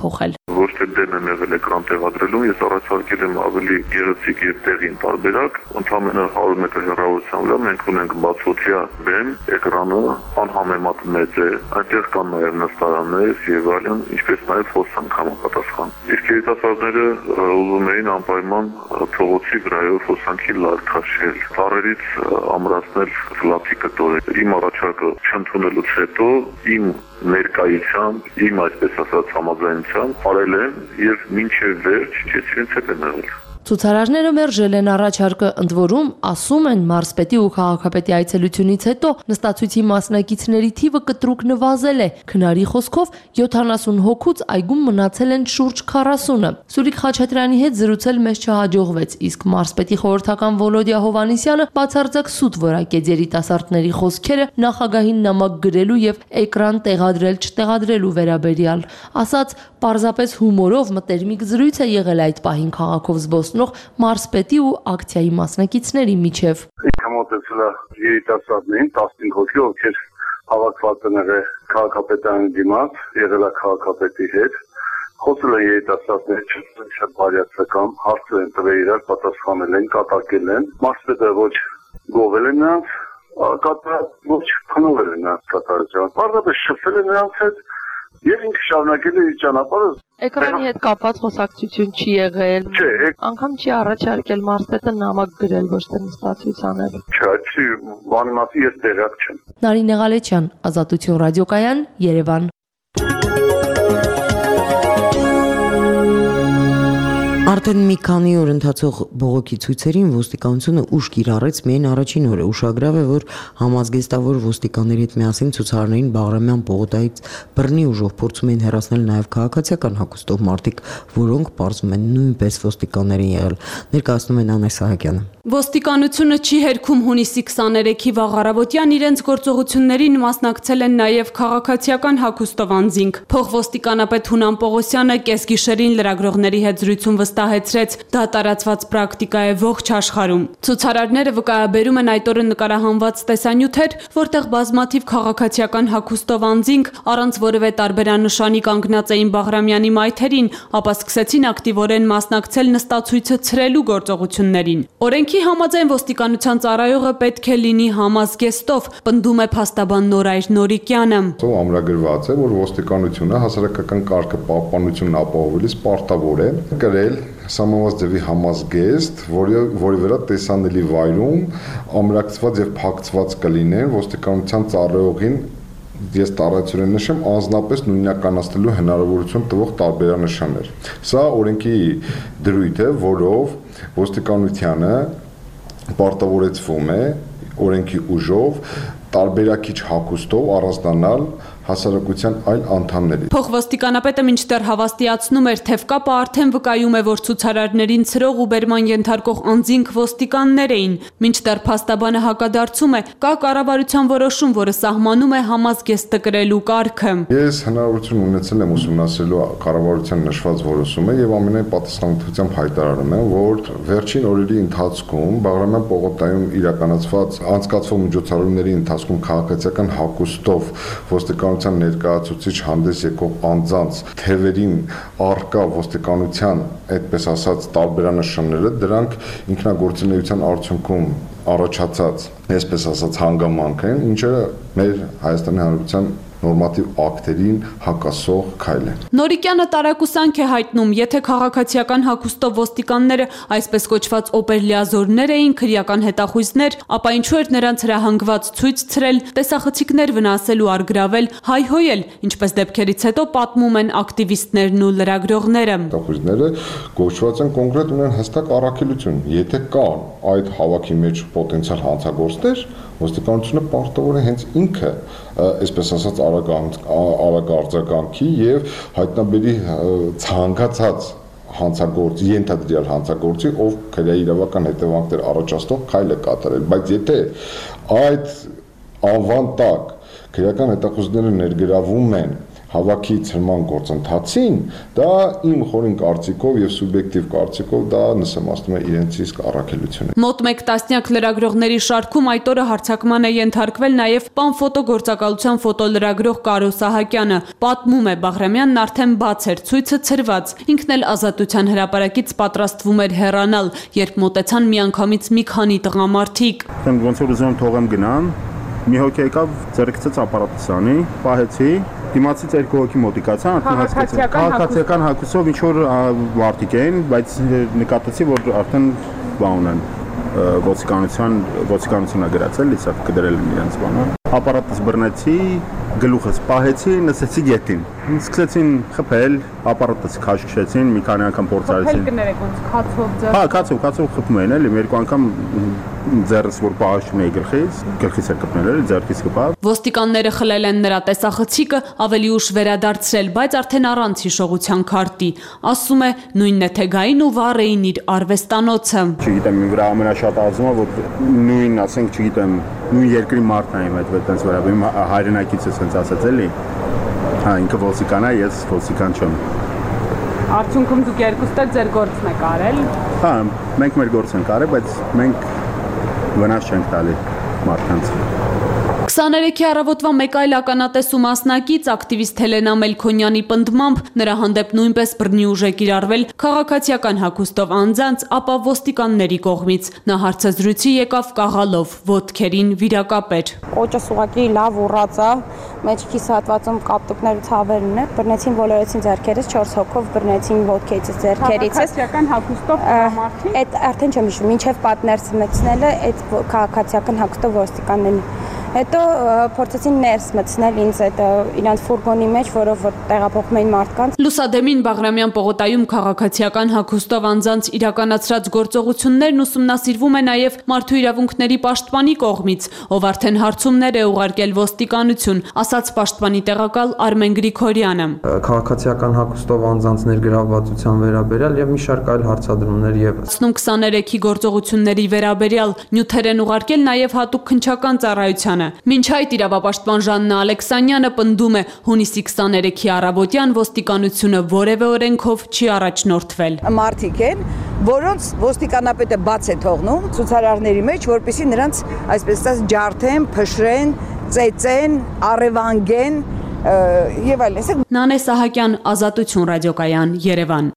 Ոչ թե դեն եմ եղել էկրան տեղադրելուն, ես առաջարկել եմ ավելի գեղեցիկ եւ տեղին տարբերակ, ընդամենը 100 մետր հեռավորության վրա մենք ունենք բացօթյա բեմ, էկրանը անհամեմատ մեծ է, այնտեղ կան նաեւ նստարաններ եւ այլն, ինչպես նաեւ հոսանք համապատասխան։ Իսկ երիտասարդները ուզում էին անպայման փողոցի վրայով հոսանքի լար քաշել, ծառերից ամրացնել ֆլափի կտորը։ Իմ առաջարկը չընդունելուց հետո իմ ներկայությամբ, իմ այսպես ասած համաձայնությամբ արել են եւ մինչեւ վերջ ես իրենց հետ եմ եղել։ Ցուցարարները մերժել են առաջարկը, ընդ որում ասում են մարզպետի ու քաղաքապետի այցելությունից հետո նստացույցի մասնակիցների թիվը կտրուկ նվազել է։ Քնարի խոսքով 70 հոգուց այգում մնացել են շուրջ 40-ը։ Սուրիկ Խաչատրյանի հետ զրուցել մեզ չհաջողվեց, իսկ մարզպետի խորհրդական Վոլոդիա Հովհաննիսյանը բացարձակ սուտ որակեց երիտասարդների խոսքերը նախագահին նամակ գրելու եւ էկրան տեղադրել չտեղադրելու վերաբերյալ։ Ասաց, պարզապես հումորով մտերմիկ զրույց է եղել այդ պահին քաղաքով զբոսնող մարզպետի ու ակցիայի մասնակիցների միջև։ Ինքը մոտեցել է երիտասարդներին 15 հոգի, ովքեր հավաքված են եղել քաղաքապետարանի դիմաց, եղել է քաղաքապետի հետ, խոսել են երիտասարդների շատ բարյացակամ, հարցեր են տվել իրար, պատասխանել են, կատակել են, մարզպետը ոչ գովել են նրանց, ոչ փնովել են նրանց կատարության, պարզապես շփվել են նրանց հետ եւ ինքը շարունակել է իր ճանապարհը։ Էկրանի հետ կապված խոսակցություն չի եղել։ Չէ, անգամ չի առաջարկել մարզպետը նամակ գրել, ոչ թե նստացույց անել։ Չէ, չի, բանի մասի ես տեղյակ չեմ։ Նարինե Ղալեչյան, Ազատություն ռադիոկայան, Երևան։ Արդեն մի քանի օր ընթացող բողոքի ցույցերին ոստիկանությունը ուժ կիրառեց միայն առաջին օրը։ Ուշագրավ է, որ համազգեստավոր ոստիկանների հետ միասին ցուցարարներին Բաղրամյան պողոտայից բռնի ուժով փորձում էին հեռացնել նաև քաղաքացիական հագուստով մարդիկ, որոնք պարզում են նույնպես ոստիկաններ են եղել։ Ներկայացնում են Անե Սահակյանը։ Ոստիկանությունը չի հերքում հունիսի 23-ի վաղ առավոտյան իրենց գործողություններին մասնակցել են նաև քաղաքացիական հագուստով անձինք։ Փոխոստիկանապետ Հունան Պողոսյանը կեսգիշերին լրագրողների հետ զրույցում վստահեցրեց, դա տարածված պրակտիկա է ողջ աշխարհում։ Ցուցարարները վկայաբերում են այդ օրը նկարահանված տեսանյութեր, որտեղ բազմաթիվ քաղաքացիական հագուստով անձինք առանց որևէ տարբերանշանի կանգնած էին Բաղրամյանի մայթերին, ապա սկսեցին ակտիվորեն մասնակցել նստացույցը ցրելու գործողություններին։ Օրենքի համաձայն ոստիկանության ծառայողը պետք է լինի համազգեստով, պնդում է փաստաբան Նորայր Նորիկյանը։ Ամրագրված է, որ ոստիկանությունը հասարակական կարգը պահպանությունն ապահովելիս պարտավոր է կրել սահմանված ձևի համազգեստ, որի վրա տեսանելի վայրում ամրագրված եւ փակցված կլինեն ոստիկանության ծառայողին ես տարածորեն նշեմ անձնապես նույնականացնելու հնարավորություն տվող տարբերանշաններ։ Սա օրենքի դրույթ է, որով ոստիկանությանը պարտավորեցվում է օրենքի ուժով տարբերակիչ հագուստով առանձնանալ հասարակության այլ անդամների։ Փոխոստիկանապետը մինչդեռ հավաստիացնում էր, թե վկապը արդեն վկայում է, որ ցուցարարներին ցրող ու բերման ենթարկող անձինք ոստիկաններ էին։ Մինչդեռ փաստաբանը հակադարձում է, կա կառավարության որոշում, որը սահմանում է համազգեստը կրելու կարգը։ Ես հնարավորություն ունեցել եմ ուսումնասիրելու կառավարության նշված որոշումը եւ ամենայն պատասխանատվությամբ հայտարարում եմ, որ վերջին օրերի ընթացքում Բաղրամյան պողոտայում իրականացված անցկացվող միջոցառումների ընթացքում քաղաքացիական հագուստով ոստիկանության ներկայացուցիչ հանդես եկող անձանց թևերին արկա ոստիկանության այդպես ասած տարբերանշանները դրանք ինքնագործունեության արդյունքում առաջացած այսպես ասած հանգամանք են, ինչը մեր Հայաստանի Հանրապետության նորմատիվ ակտերին հակասող քայլ է։ Նորիկյանը տարակուսանք է հայտնում, եթե քաղաքացիական հագուստով ոստիկանները այսպես կոչված օպերլիազորներ էին, քրեական հետախույզներ, ապա ինչու էր նրանց հրահանգված ցույց ցրել, տեսախցիկներ վնասել ու արգրավել, հայհոյել, ինչպես դեպքերից հետո պատմում են ակտիվիստներն ու լրագրողները։ Հետախույզները կոչված են կոնկրետ ունեն հստակ առաքելություն։ Եթե կան այդ հավաքի մեջ պոտենցիալ հանցագործներ, ոստիկանությունը պարտավոր է հենց ինքը, այսպես ասած, արագ արձագանքի եւ հայտնաբերի ցանկացած հանցագործ, ենթադրյալ հանցագործի, ով քրեայի իրավական հետևանքներ առաջացնող քայլ է կատարել, բայց եթե այդ անվան տակ քրեական հետախուզները ներգրավում են հավաքի ցրման գործընթացին, դա իմ խորին կարծիքով եւ սուբյեկտիվ կարծիքով դա նսեմացնում է իրենց իսկ առաքելությունը։ Մոտ 1 տասնյակ լրագրողների շարքում այդ օրը հարձակման է ենթարկվել նաև Պանֆոտոգործակալության ֆոտոլրագրող Կարո Սահակյանը։ Պատմում է, Բաղրամյանն արդեն բաց էր, ցույցը ցրված։ Ինքն էլ Ազատության հրապարակից պատրաստվում էր հեռանալ, երբ մոտեցան միանգամից մի քանի տղամարդիկ։ Ոնց որ ուզում եմ թողեմ գնամ, մի հոգի եկավ, ձեռքցեց ապարատս անի, պահեցի, դիմացից երկու հոգի մոտիկացան, քաղաքացիական հագուստով ինչ որ մարդիկ էին, բայց նկատեցի, որ արդեն բան ունեն, ոստիկանությունն է գրացել, իսա կդրել են իրենց բանը։ Ապարատս բռնեցի, գլուխս պահեցի, նստեցի գետին։ Սկսեցին խփել, ապարատս քաշքշեցին, մի քանի անգամ փորձարեցին։ Խփել կներեք ոնց քացով ձեռ։ Հա, քացով խփում էին, էլի, երկու անգամ ձեռս որ պահաշում էի գլխից է կպնել, էլի, ձեռքից կպավ։ Ոստիկանները խլել են նրա տեսախցիկը, ավելի ուշ վերադարձրել, բայց արդեն առանց հիշողության քարտի։ Ասում է, նույնն է թե գային ու վառ էին իր արվեստանոցը։ Չգիտեմ, իմ վրա ամենաշատը ասում է, որ նույն, ասենք, չգիտեմ, նույն երկրի մարդն եմ այդ այդպես վերաբերում հայրենակից է ասենց ասած էլի։ Հա, ինքը ոստիկան է, ես ոստիկան չեմ։ Արդյունքում դուք երկուստ էլ ձեր գործն եք արել։ Հա, մենք մեր գործ ենք արել, բայց մենք վնաս չենք տալի մարդկանց։ 23-ի առավոտվա մեկ այլ ականատես ու մասնակից ակտիվիստ Հելենա Մելքոնյանի պնդմամբ նրա հանդեպ նույնպես բռնի ուժ է կիրառվել քաղաքացիական հագուստով անձանց, ապա ոստիկանների կողմից։ Նա հարցազրույցի եկավ կաղալով, ոտքերին վիրակապ էր։ Կոճս ուղղակի լավ ուռած է, մեջքիս հատվածում կապտուկներ ու ցավեր ունի, բռնեցին ոլորեցին ձեռքերից 4 հոգով բռնեցին ոտքերից ձեռքերից։ Քաղաքացիական հագուստով մարդիկ։ Այդ արդեն չեմ հիշում, մինչև պատներս մտցնելը այդ քաղաքացիական հագուստով ոստիկաններին։ Հետո փորձեցին ներս մտցնել ինձ այդ իրանց ֆուրգոնի մեջ, որով որ տեղափոխում էին մարդկանց։ Լուսադեմին Բաղրամյան պողոտայում քաղաքացիական հագուստով անձանց իրականացրած գործողություններն ուսումնասիրվում է նաև մարդու իրավունքների պաշտպանի կողմից, ով արդեն հարցումներ է ուղարկել ոստիկանություն, ասաց պաշտպանի տեղակալ Արմեն Գրիգորյանը։ Քաղաքացիական հագուստով անձանց ներգրավվածության վերաբերյալ եւ մի շարք այլ հարցադրումներ եւս։ 23-ի գործողությունների վերաբերյալ նյութեր են ուղարկել նաև հատուկ քննչական ծառայությանը։ Մինչ այդ իրավապաշտպան Ժաննա Ալեքսանյանը պնդում է, հունիսի 23-ի առավոտյան ոստիկանությունը որևէ օրենքով չի առաջնորդվել։ Մարդիկ են, որոնց ոստիկանապետը բաց է թողնում ցուցարարների մեջ, որպեսզի նրանց, այսպես ասած, ջարդեն, փշրեն, ծեծեն, առևանգեն եւ այլն։ Նանե Սահակյան, Ազատություն ռադիոկայան, Երևան։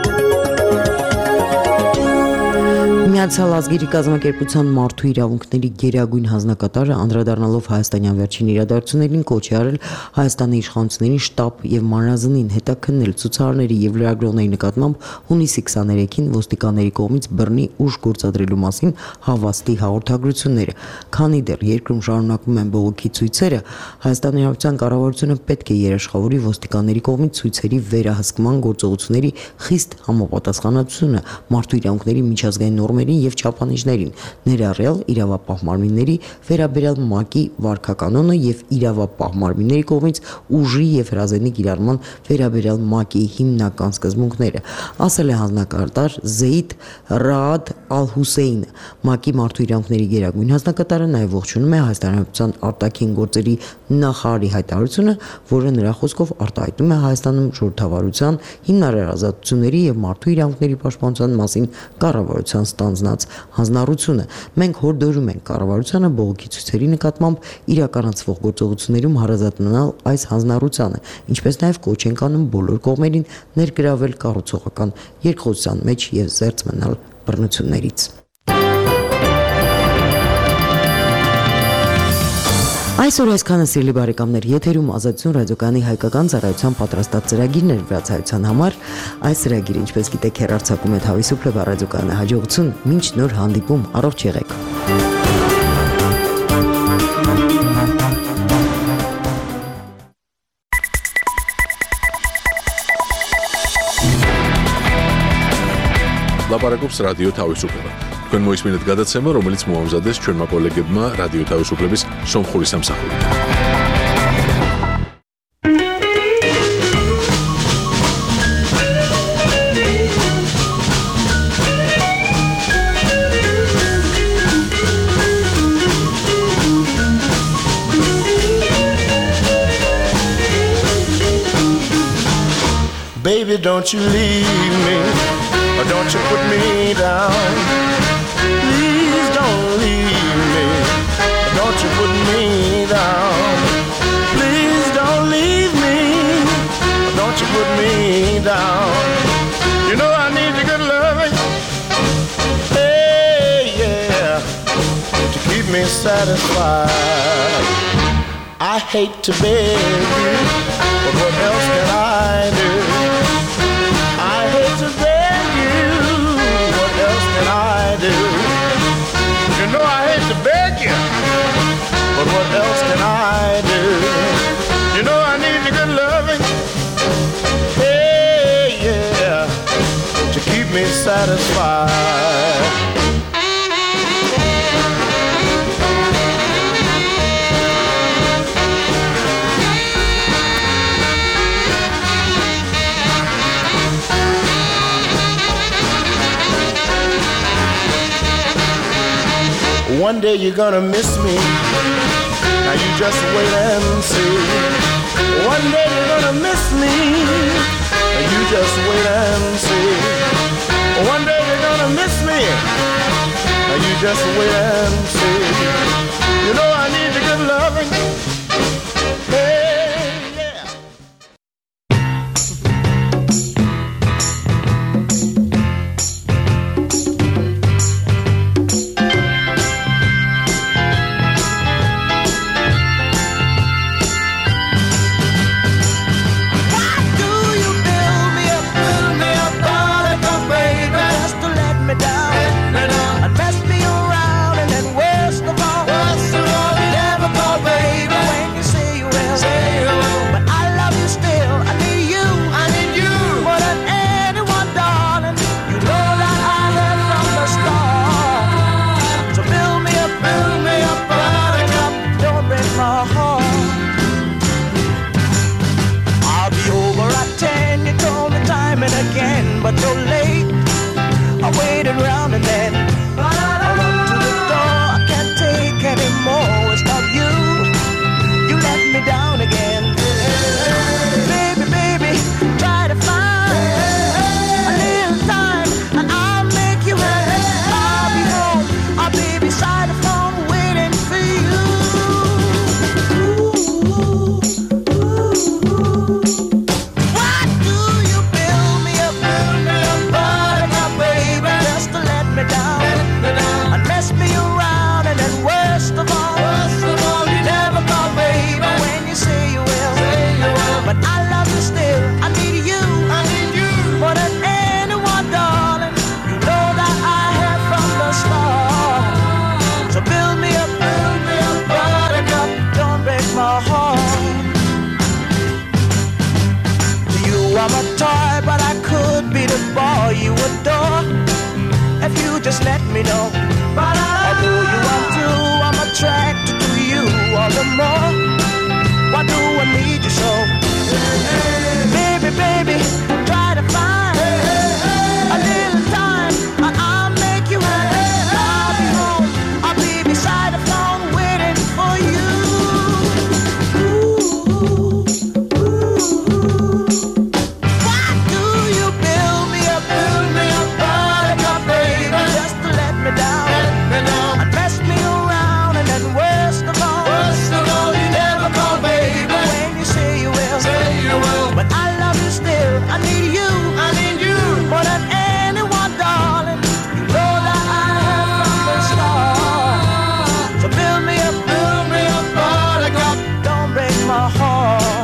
Միացյալ ազգերի կազմակերպության մարդու իրավունքների գերագույն հանձնակատարը անդրադառնալով հայաստանյան վերջին իրադարձություններին կոչ է արել Հայաստանի իշխանություններին շտապ եւ մանրազնին հետաքննել ցուցարարների եւ լրագրողների նկատմամբ հունիսի 23-ին ոստիկանների կողմից բռնի ուժ գործադրելու մասին հավաստի հաղորդագրությունները։ Քանի դեռ երկրում շարունակվում են բողոքի ցույցերը, Հայաստանի Հանրապետության կառավարությունը պետք է երաշխավորի ոստիկանների կողմից ցույցերի վերահսկման գործողությունների խիստ համապատասխանատվությունը մարդու իրավունքների միջազգային նորմերին եւ չափանիշներին, ներառյալ իրավապահ մարմինների վերաբերյալ ՄԱԿ-ի վարքականոնը եւ իրավապահ մարմինների կողմից ուժի եւ հրազենի կիրառման վերաբերյալ ՄԱԿ-ի հիմնական սկզբունքները, ասել է հանձնակատար Զեյդ Ռաադ Ալ-Հուսեյնը։ ՄԱԿ-ի մարդու իրավունքների գերագույն հանձնակատարը նաեւ ողջունում է Հայաստանի Հանրապետության արտաքին գործերի նախարարի հայտարարությունը, որը նրա խոսքով արտահայտում է Հայաստանում ժողովրդավարության, հիմնարար ազատությունների եւ մարդու իրավունքների պաշտպանության մասին կառավարության ստանձնած հանձնառությունը։ Մենք հորդորում ենք կառավարությանը բողոքի ցույցերի նկատմամբ իրականացվող գործողություններում հարազատ մնալ այս հանձնառությանը, ինչպես նաև կոչ ենք անում բոլոր կողմերին ներգրավել կառուցողական երկխոսության մեջ եւ զերծ մնալ բռնություններից։ Այսօր այսքանը սիրելի բարեկամներ, եթերում Ազատություն ռադիոկայանի հայկական ծառայության պատրաստած ծրագիրն էր վրացայության համար։ Այս ծրագիրը, ինչպես գիտեք, հեռարձակում է Թավի Սուպլեվա ռադիոկայանի հաջողություն։ Մինչ նոր հանդիպում, առողջ եղեք։ Լապարակոպս ռադիո Թավի Սուպլեվա։ Თქვენ მოისმინეთ გადაცემა, რომელიც მოამზადეს ჩვენმა კოლეგებმა რადიო თავისუფლების სომხური სამსახურით. Baby, don't you leave me, or don't you put me down. Please don't leave me, or don't you put me down. Please don't leave me, or don't you put me down. You know I need your good loving, hey, yeah, to keep me satisfied. I hate to beg you, but what else can I do? I hate to beg you, what else can I do? You know I hate to beg you, but what else can I do? You know I need your good loving, hey, yeah, to keep me satisfied. One day you're gonna miss me, now you just wait and see. One day you're gonna miss me, now you just wait and see. One day you're gonna miss me, now you just wait and see. You know I need your good loving, hey, yeah. But you're late, I waited around and then I run to the door, I can't take anymore. It's not you, you let me down again. Baby, baby, try to find a little time and I'll make you happy. I'll be home, I'll be beside the phone waiting for you. Why do you build me up? Down and mess me around, and then worst of all, you never call baby when you say you will. But I love you still, I need you more than anyone, darling. You know that I have from the start. So build me up, buttercup, don't break my heart. You are my toy, but I could be the boy you adore if you just let me know. Although you are true, I'm attracted to you all the more. Why do I need you so? Baby, baby, try to find a little time and I'll make you happy. I'll be home, I'll be beside the phone waiting for you. Why do you build me up, buttercup, baby, just to let me down and mess me around, and then worst of all, you never call baby when you say you will. But I love you still, I need you more than anyone, darling. You know that I have from the start. So build me up, buttercup, don't break my heart.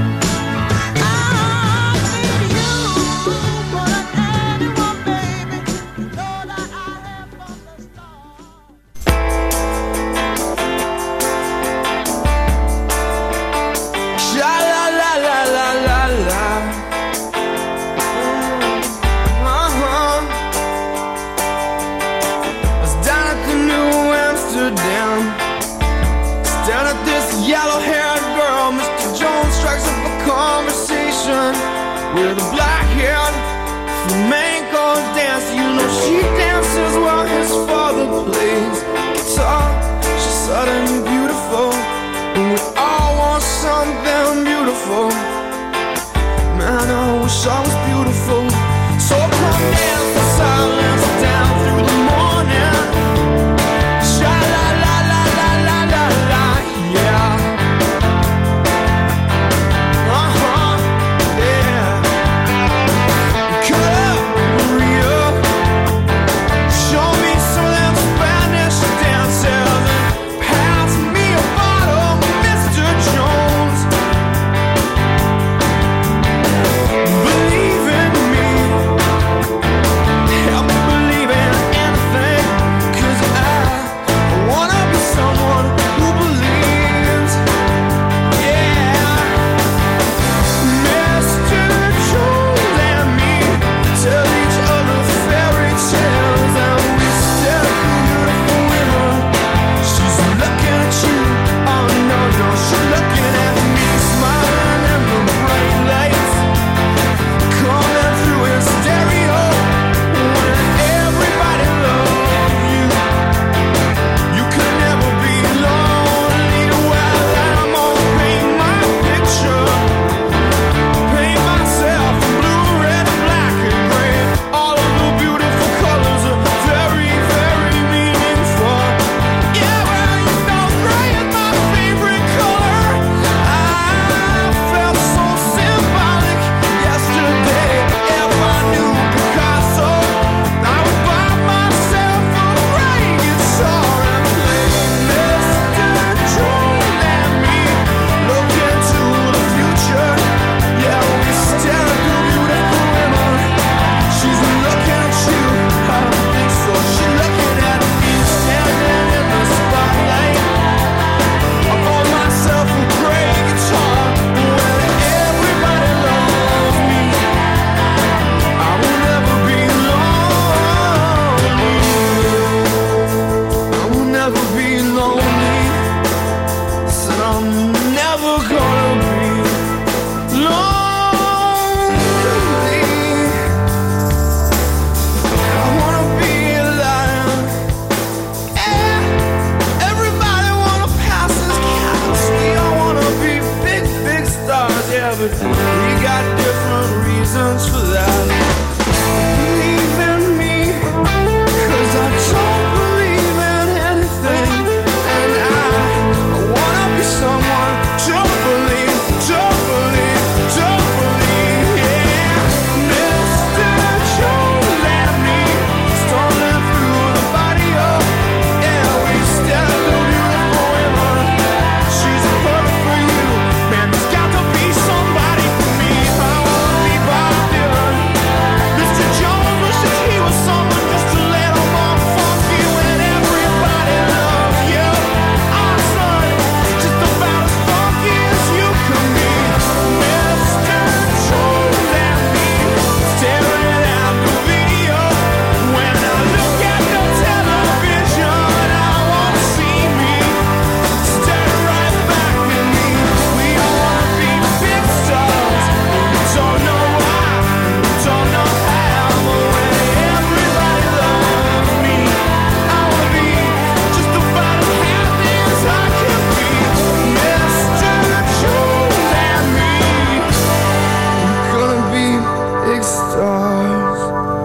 With a black-haired flamenco dance, you know she dances while his father plays guitar. She's suddenly beautiful, and we all want something beautiful. Man, I wish I was We got different reasons for that. Believe in me, 'cause I don't believe in anything. And I wanna be someone. Don't believe, don't believe, don't believe, yeah. Mr. Don't let me stolen through the body of, yeah, we still do beautiful women. She's perfect for you, man, there's got to be somebody for me. I wanna be Bob Dylan. Mr. Jones wishes he was someone just a little more funky when everybody loves you. Our son is just about as funky as you can be. Mr. Jones and me staring at the video. When I look at the television, I won't see me stare right back at me. We all wanna be big stars. Don't know why, don't know how, but when everybody loves me, I wanna be just about as happy as I can be. Mr. Jones and me, we're gonna be big stars.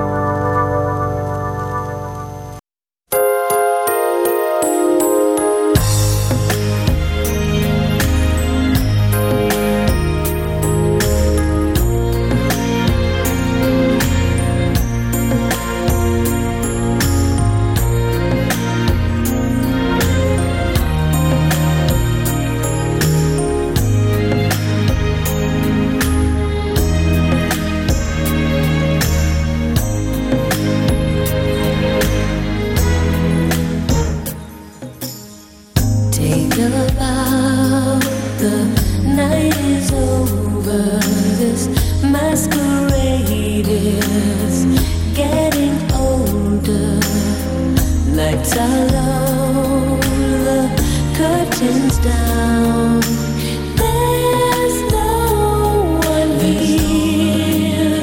Take a bow, the night is over. This masquerade is getting older. Lights are low, the curtains down. There's no one here.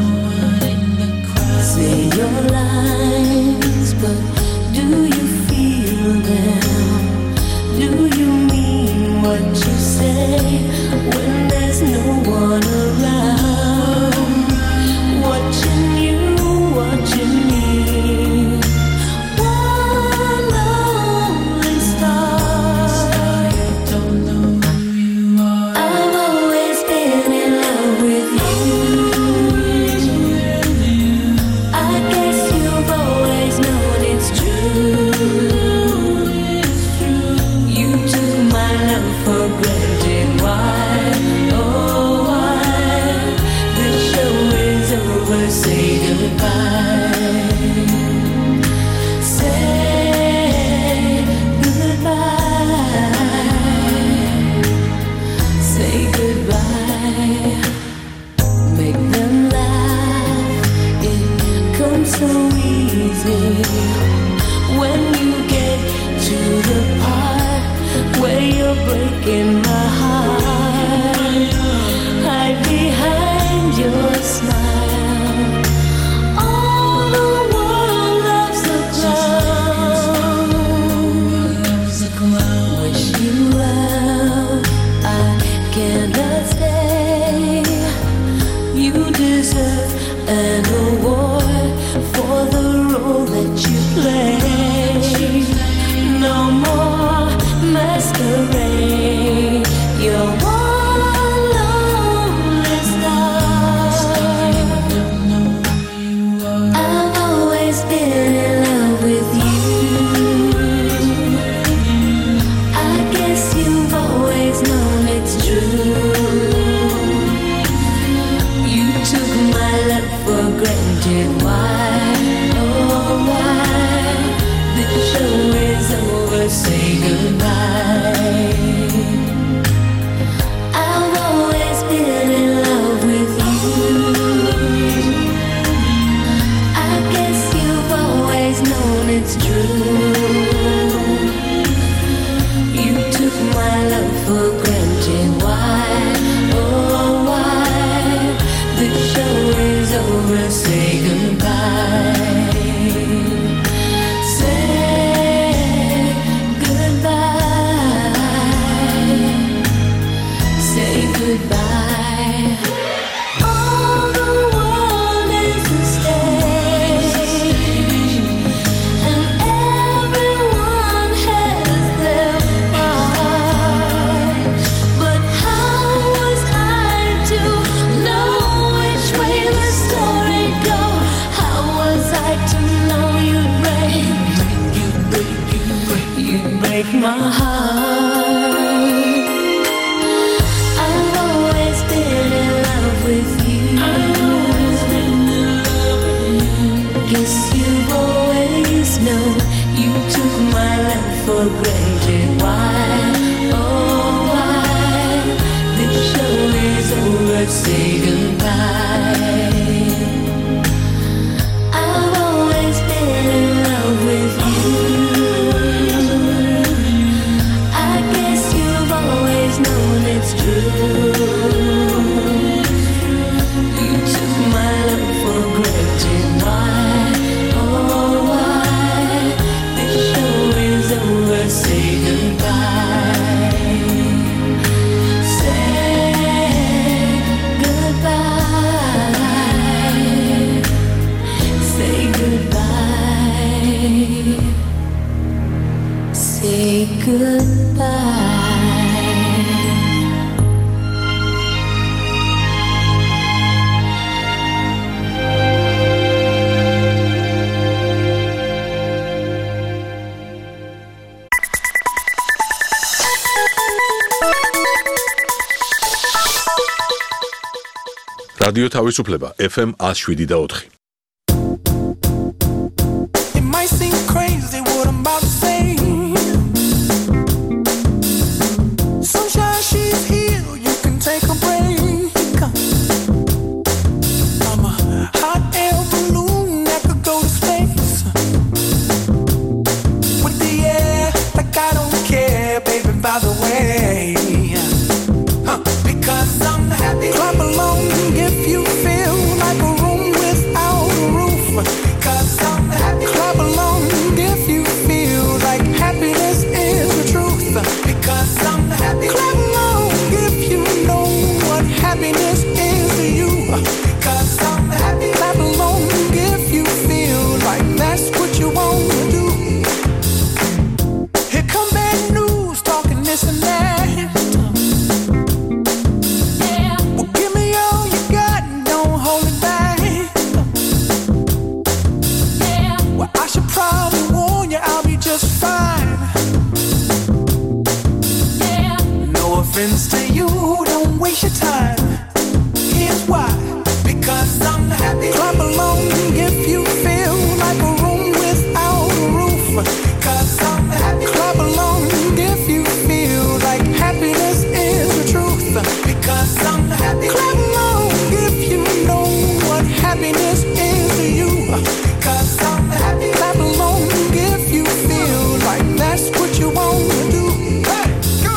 Say your lines, but do you feel them? Do you mean what you say when there's no one around? Watching you, watching me. One lonely star. Don't know who you are. I've always been in love with you. I guess you've always known it's true. You took my love for granted. Why? Oh, why? The show is over. Say goodbye. Say goodbye. Say goodbye. Make them laugh. It comes so easy when you get to the part where you're breaking my heart. Hide behind your smile. All the world loves a clown. Wish you well, I cannot stay. You deserve an award for the role that you play. No more masquerade. You're one lonely star. I've always been in love with you. I guess you've always known it's true. You took my love for granted. Why? Oh, why? The show is over. Say goodbye. I've always been in love with you. I guess you've always known it's true. You took my love for granted. Why? Oh, why? The show is over. Say goodbye. Say goodbye. Say goodbye. say goodbye. I've always been in love with you. I guess you've always known it's true. You took my love for granted. Why, oh why? This show is over. Say goodbye. Say goodbye. Say goodbye. Say goodbye. რადიო თავისუფლება FM 107.4. It might seem crazy what I'm about to say. Sunshine, she's here, you can take a break. I'm a hot air balloon that could go to space. With the air, like I don't care, baby, by the way. Because I'm happy. Clap along if you feel like a room without a roof. Because I'm happy. Clap along if you feel like happiness is the truth. Because I'm happy. Clap along if you know what happiness is to you. Because I'm happy. Clap along if you feel like that's what you want to do. Here come bad news, talking this and that. Well, give me all you got and don't hold it back. Well, I should probably warn you, I'll be just fine. No offense to you, don't waste your time. Here's why. Because I'm happy. Clap along if you feel like a room without a roof. Because I'm happy. Clap along if you feel like happiness is the truth. Because I'm happy. Clap along if you know what happiness is to you. Because I'm happy. Clap along if you feel like that's what you want to do. Hey, go.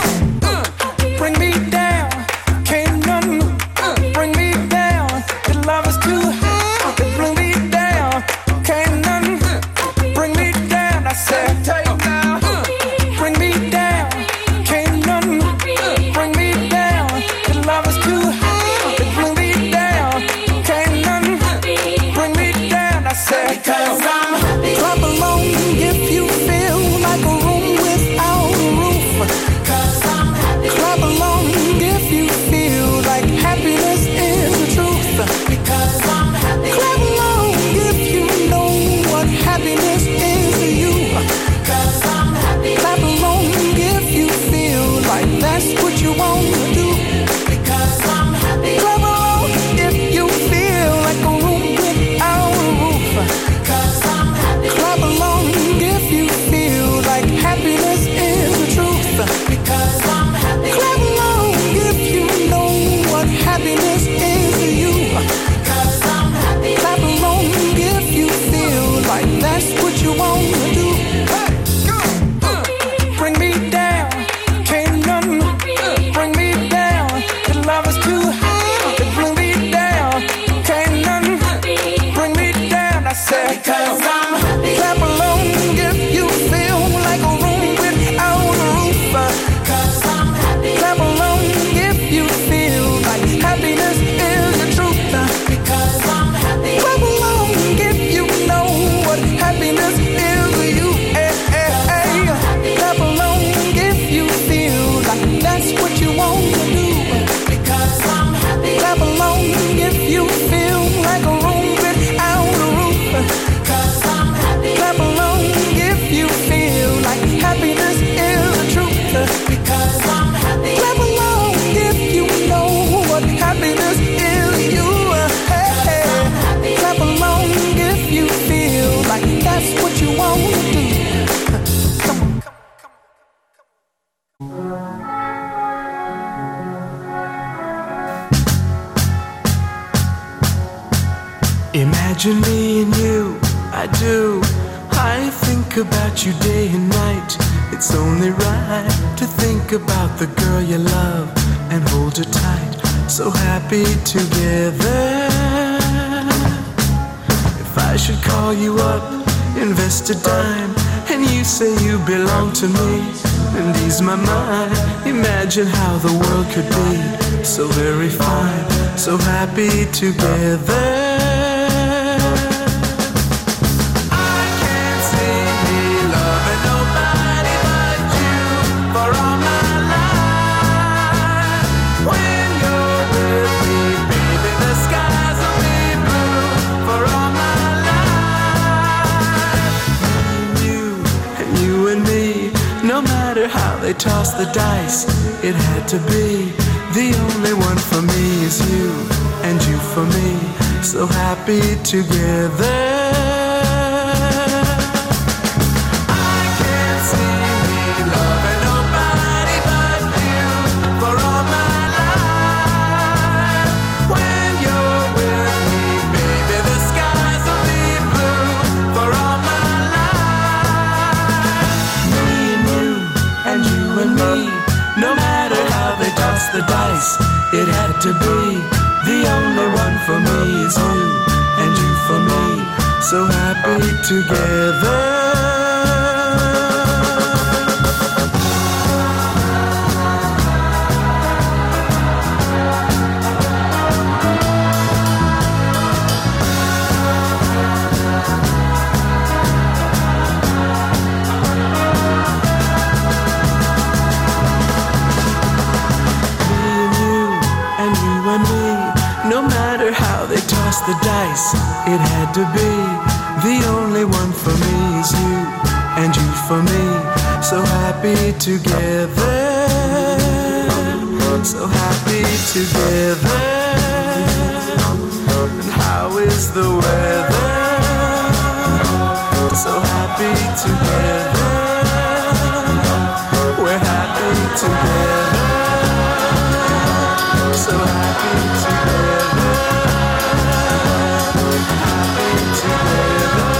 Bring me down, can't none bring me down. Your love is too high. Bring me down, can't none bring me down. I said, take now. Bring me down, can't none bring me down. Your love is too high. Bring me down, can't none bring me down. I said, because I'm happy. Clap along if you feel like a room without a roof. Because I'm happy. Clap along if you feel like happiness is the truth. Because I'm happy. Clap along if you know what happiness is to you. Because I'm happy. Clap along if you feel like that's what you want to do. Because I'm happy. Clap along if you feel like a room without a roof. Because I'm happy. Clap along if you feel like happiness is the truth. Because I'm happy. Clap along if you know what happiness is to you. Because I'm happy. Clap along if you feel like that's what you want to do. Hey, go. Bring me down, can't none bring me down. Your love is too high. Bring me down, can't none bring me down. I said, because I'm happy. Clap along if you feel like a room without a roof. Because I'm happy. Clap along if you feel like happiness is the truth. Because I'm happy. Clap along if you know what happiness is to you. Clap along if you feel like that's what you want to do. Because I'm happy. Clap along if you feel like a room without a roof. Because I'm Imagine me and you, I do. I think about you day and night. It's only right to think about the girl you love and hold her tight. So happy together. If I should call you up, invest a dime, and you say you belong to me, and ease my mind. Imagine how the world could be so very fine, so happy together. How they toss the dice, it had to be. The only one for me is you, and you for me, so happy together. I can't see me loving nobody but you for all my life. When you're with me, baby, the skies will be blue for all my life. Me and you, and you and me, no matter how they toss the dice, it had to be. The only one for me is you, and you for me, so happy together. No matter how they toss the dice, it had to be. The only one for me is you, and you for me, so happy together. So happy together. And how is the weather? So happy together. We're happy together. So happy together. Happy together.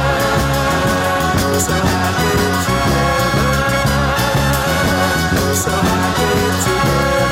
So happy together. So happy together.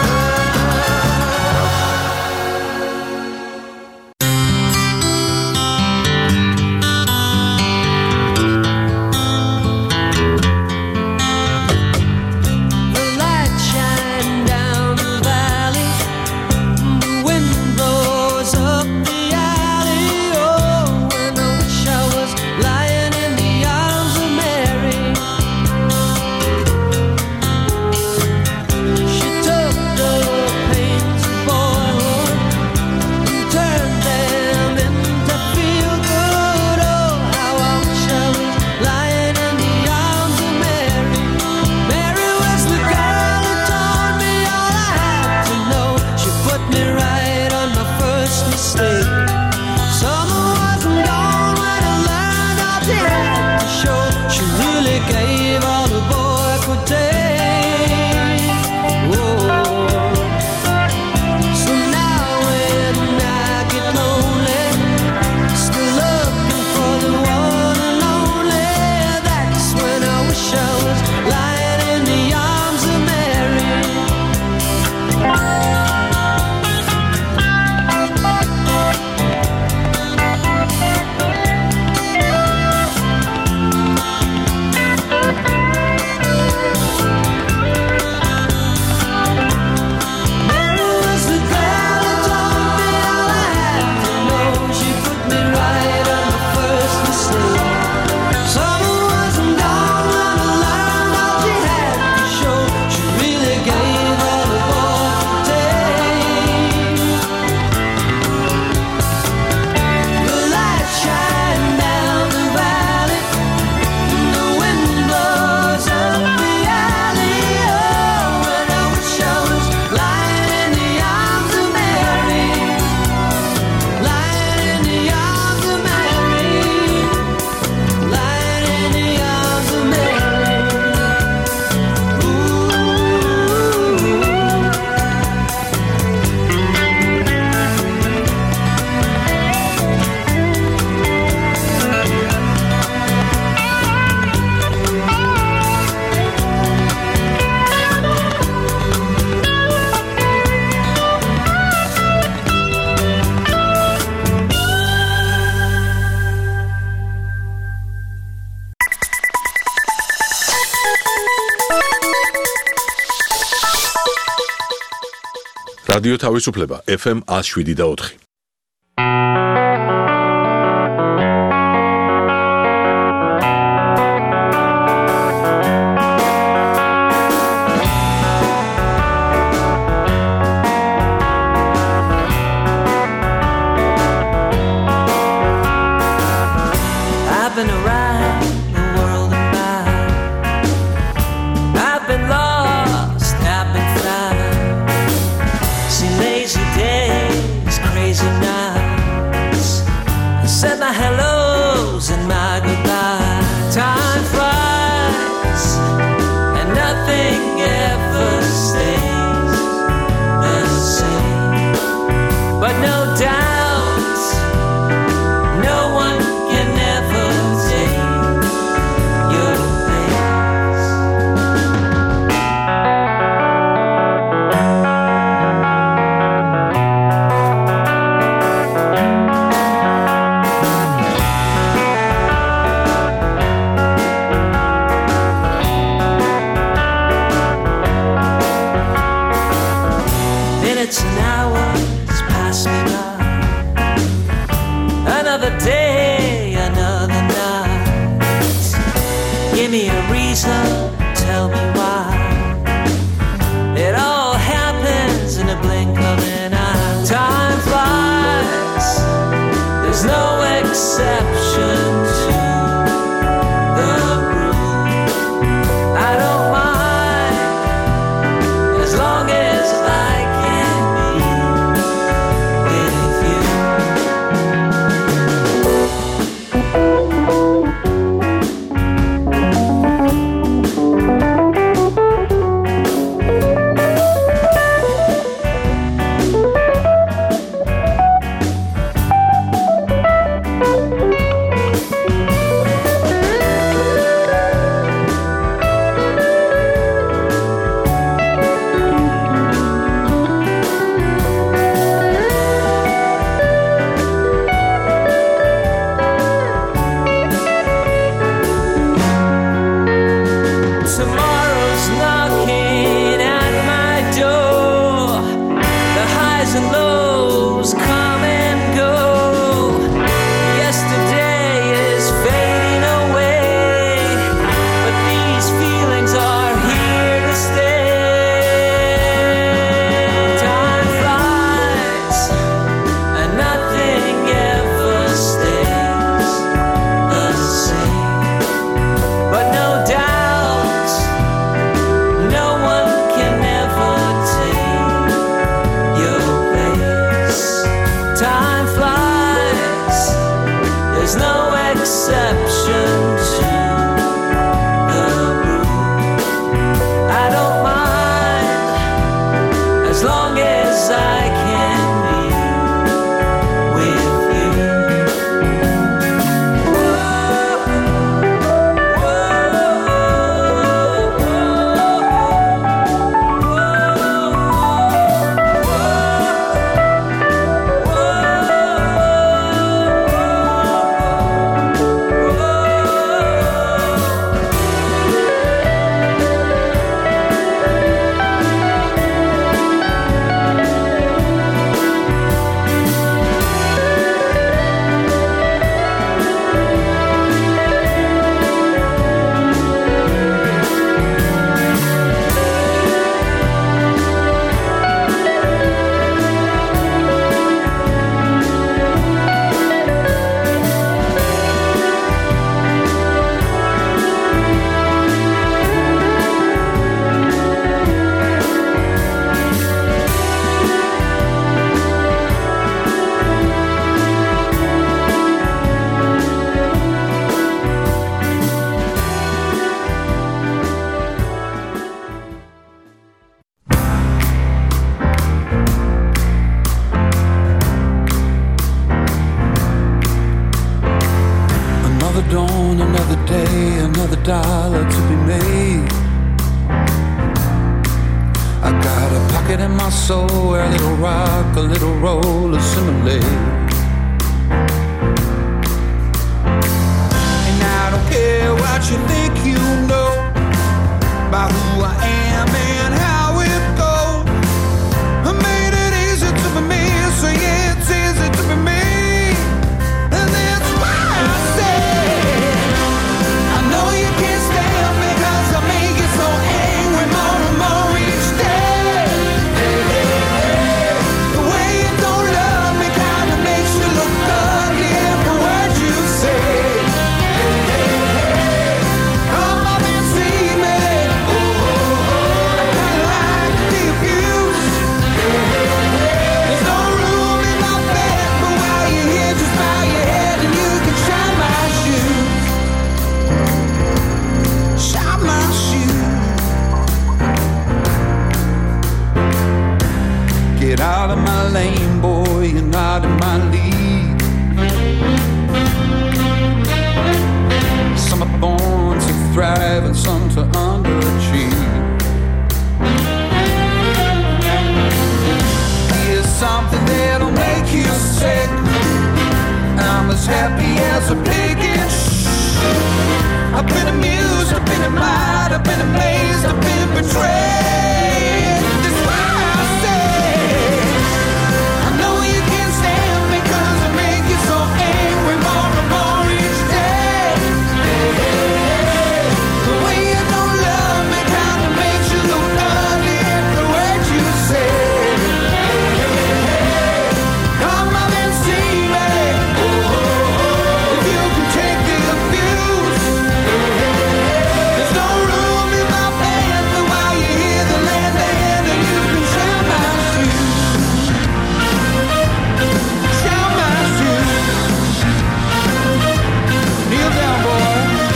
რადიო თავისუფლება FM 107.4. I've been around the world and back. I've been lost, I've been flying. Seen lazy days, crazy nights. I said my hellos and my goodbyes. Time flies and nothing ever stays the same. But no doubt, no one can ever take your place. Minutes and hours pass me by. Another day, another night. Give me a reason, tell me why. It all happens in a blink of an eye. Time flies, there's no exception to the rule. I don't mind as long as I can be with you. Tomorrow's knocking at my door. The highs and lows come and go. Yesterday is fading away, but these feelings are here to stay. Time flies and nothing ever stays the same. But no doubt, no one can ever take your place. Time flies, there's no exception to the rule. I don't mind as long as I can be with you. Another dawn, another day, another dollar to be made. I got a pocket in my soul where a little rock, a little roll assimilate. And I don't care what you think you know about who I am and how it goes. I made it as happy as a pigeon. I've been amused, I've been admired, I've been amazed, I've been betrayed. That's why I say I know you can't stand me 'cause I make you so angry more and more each day. The way you don't love me kinda makes you look ugly every word you say. Come on and see me. If you can take the abuse, there's no room in my band, but while you're here, the land and you can shine my shoes. Shine my shoes. Kneel down, boy.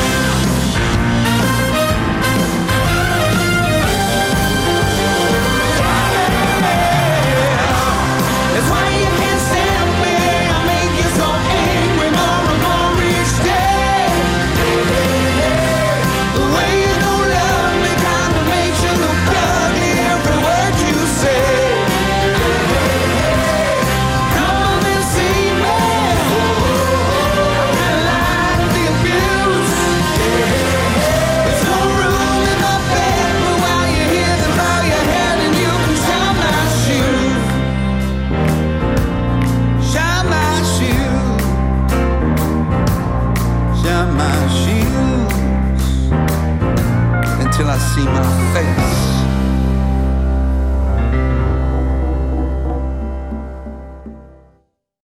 That's why you can't stand me. I make you so angry more and more each day. The way you don't love me kinda makes you look ugly every word you say. Come on and see me. I like the abuse. There's no room in my bed, but while you're here, then bow your head and you can shine my shoes. Shine my shoes. Shine my shoes until I see my face.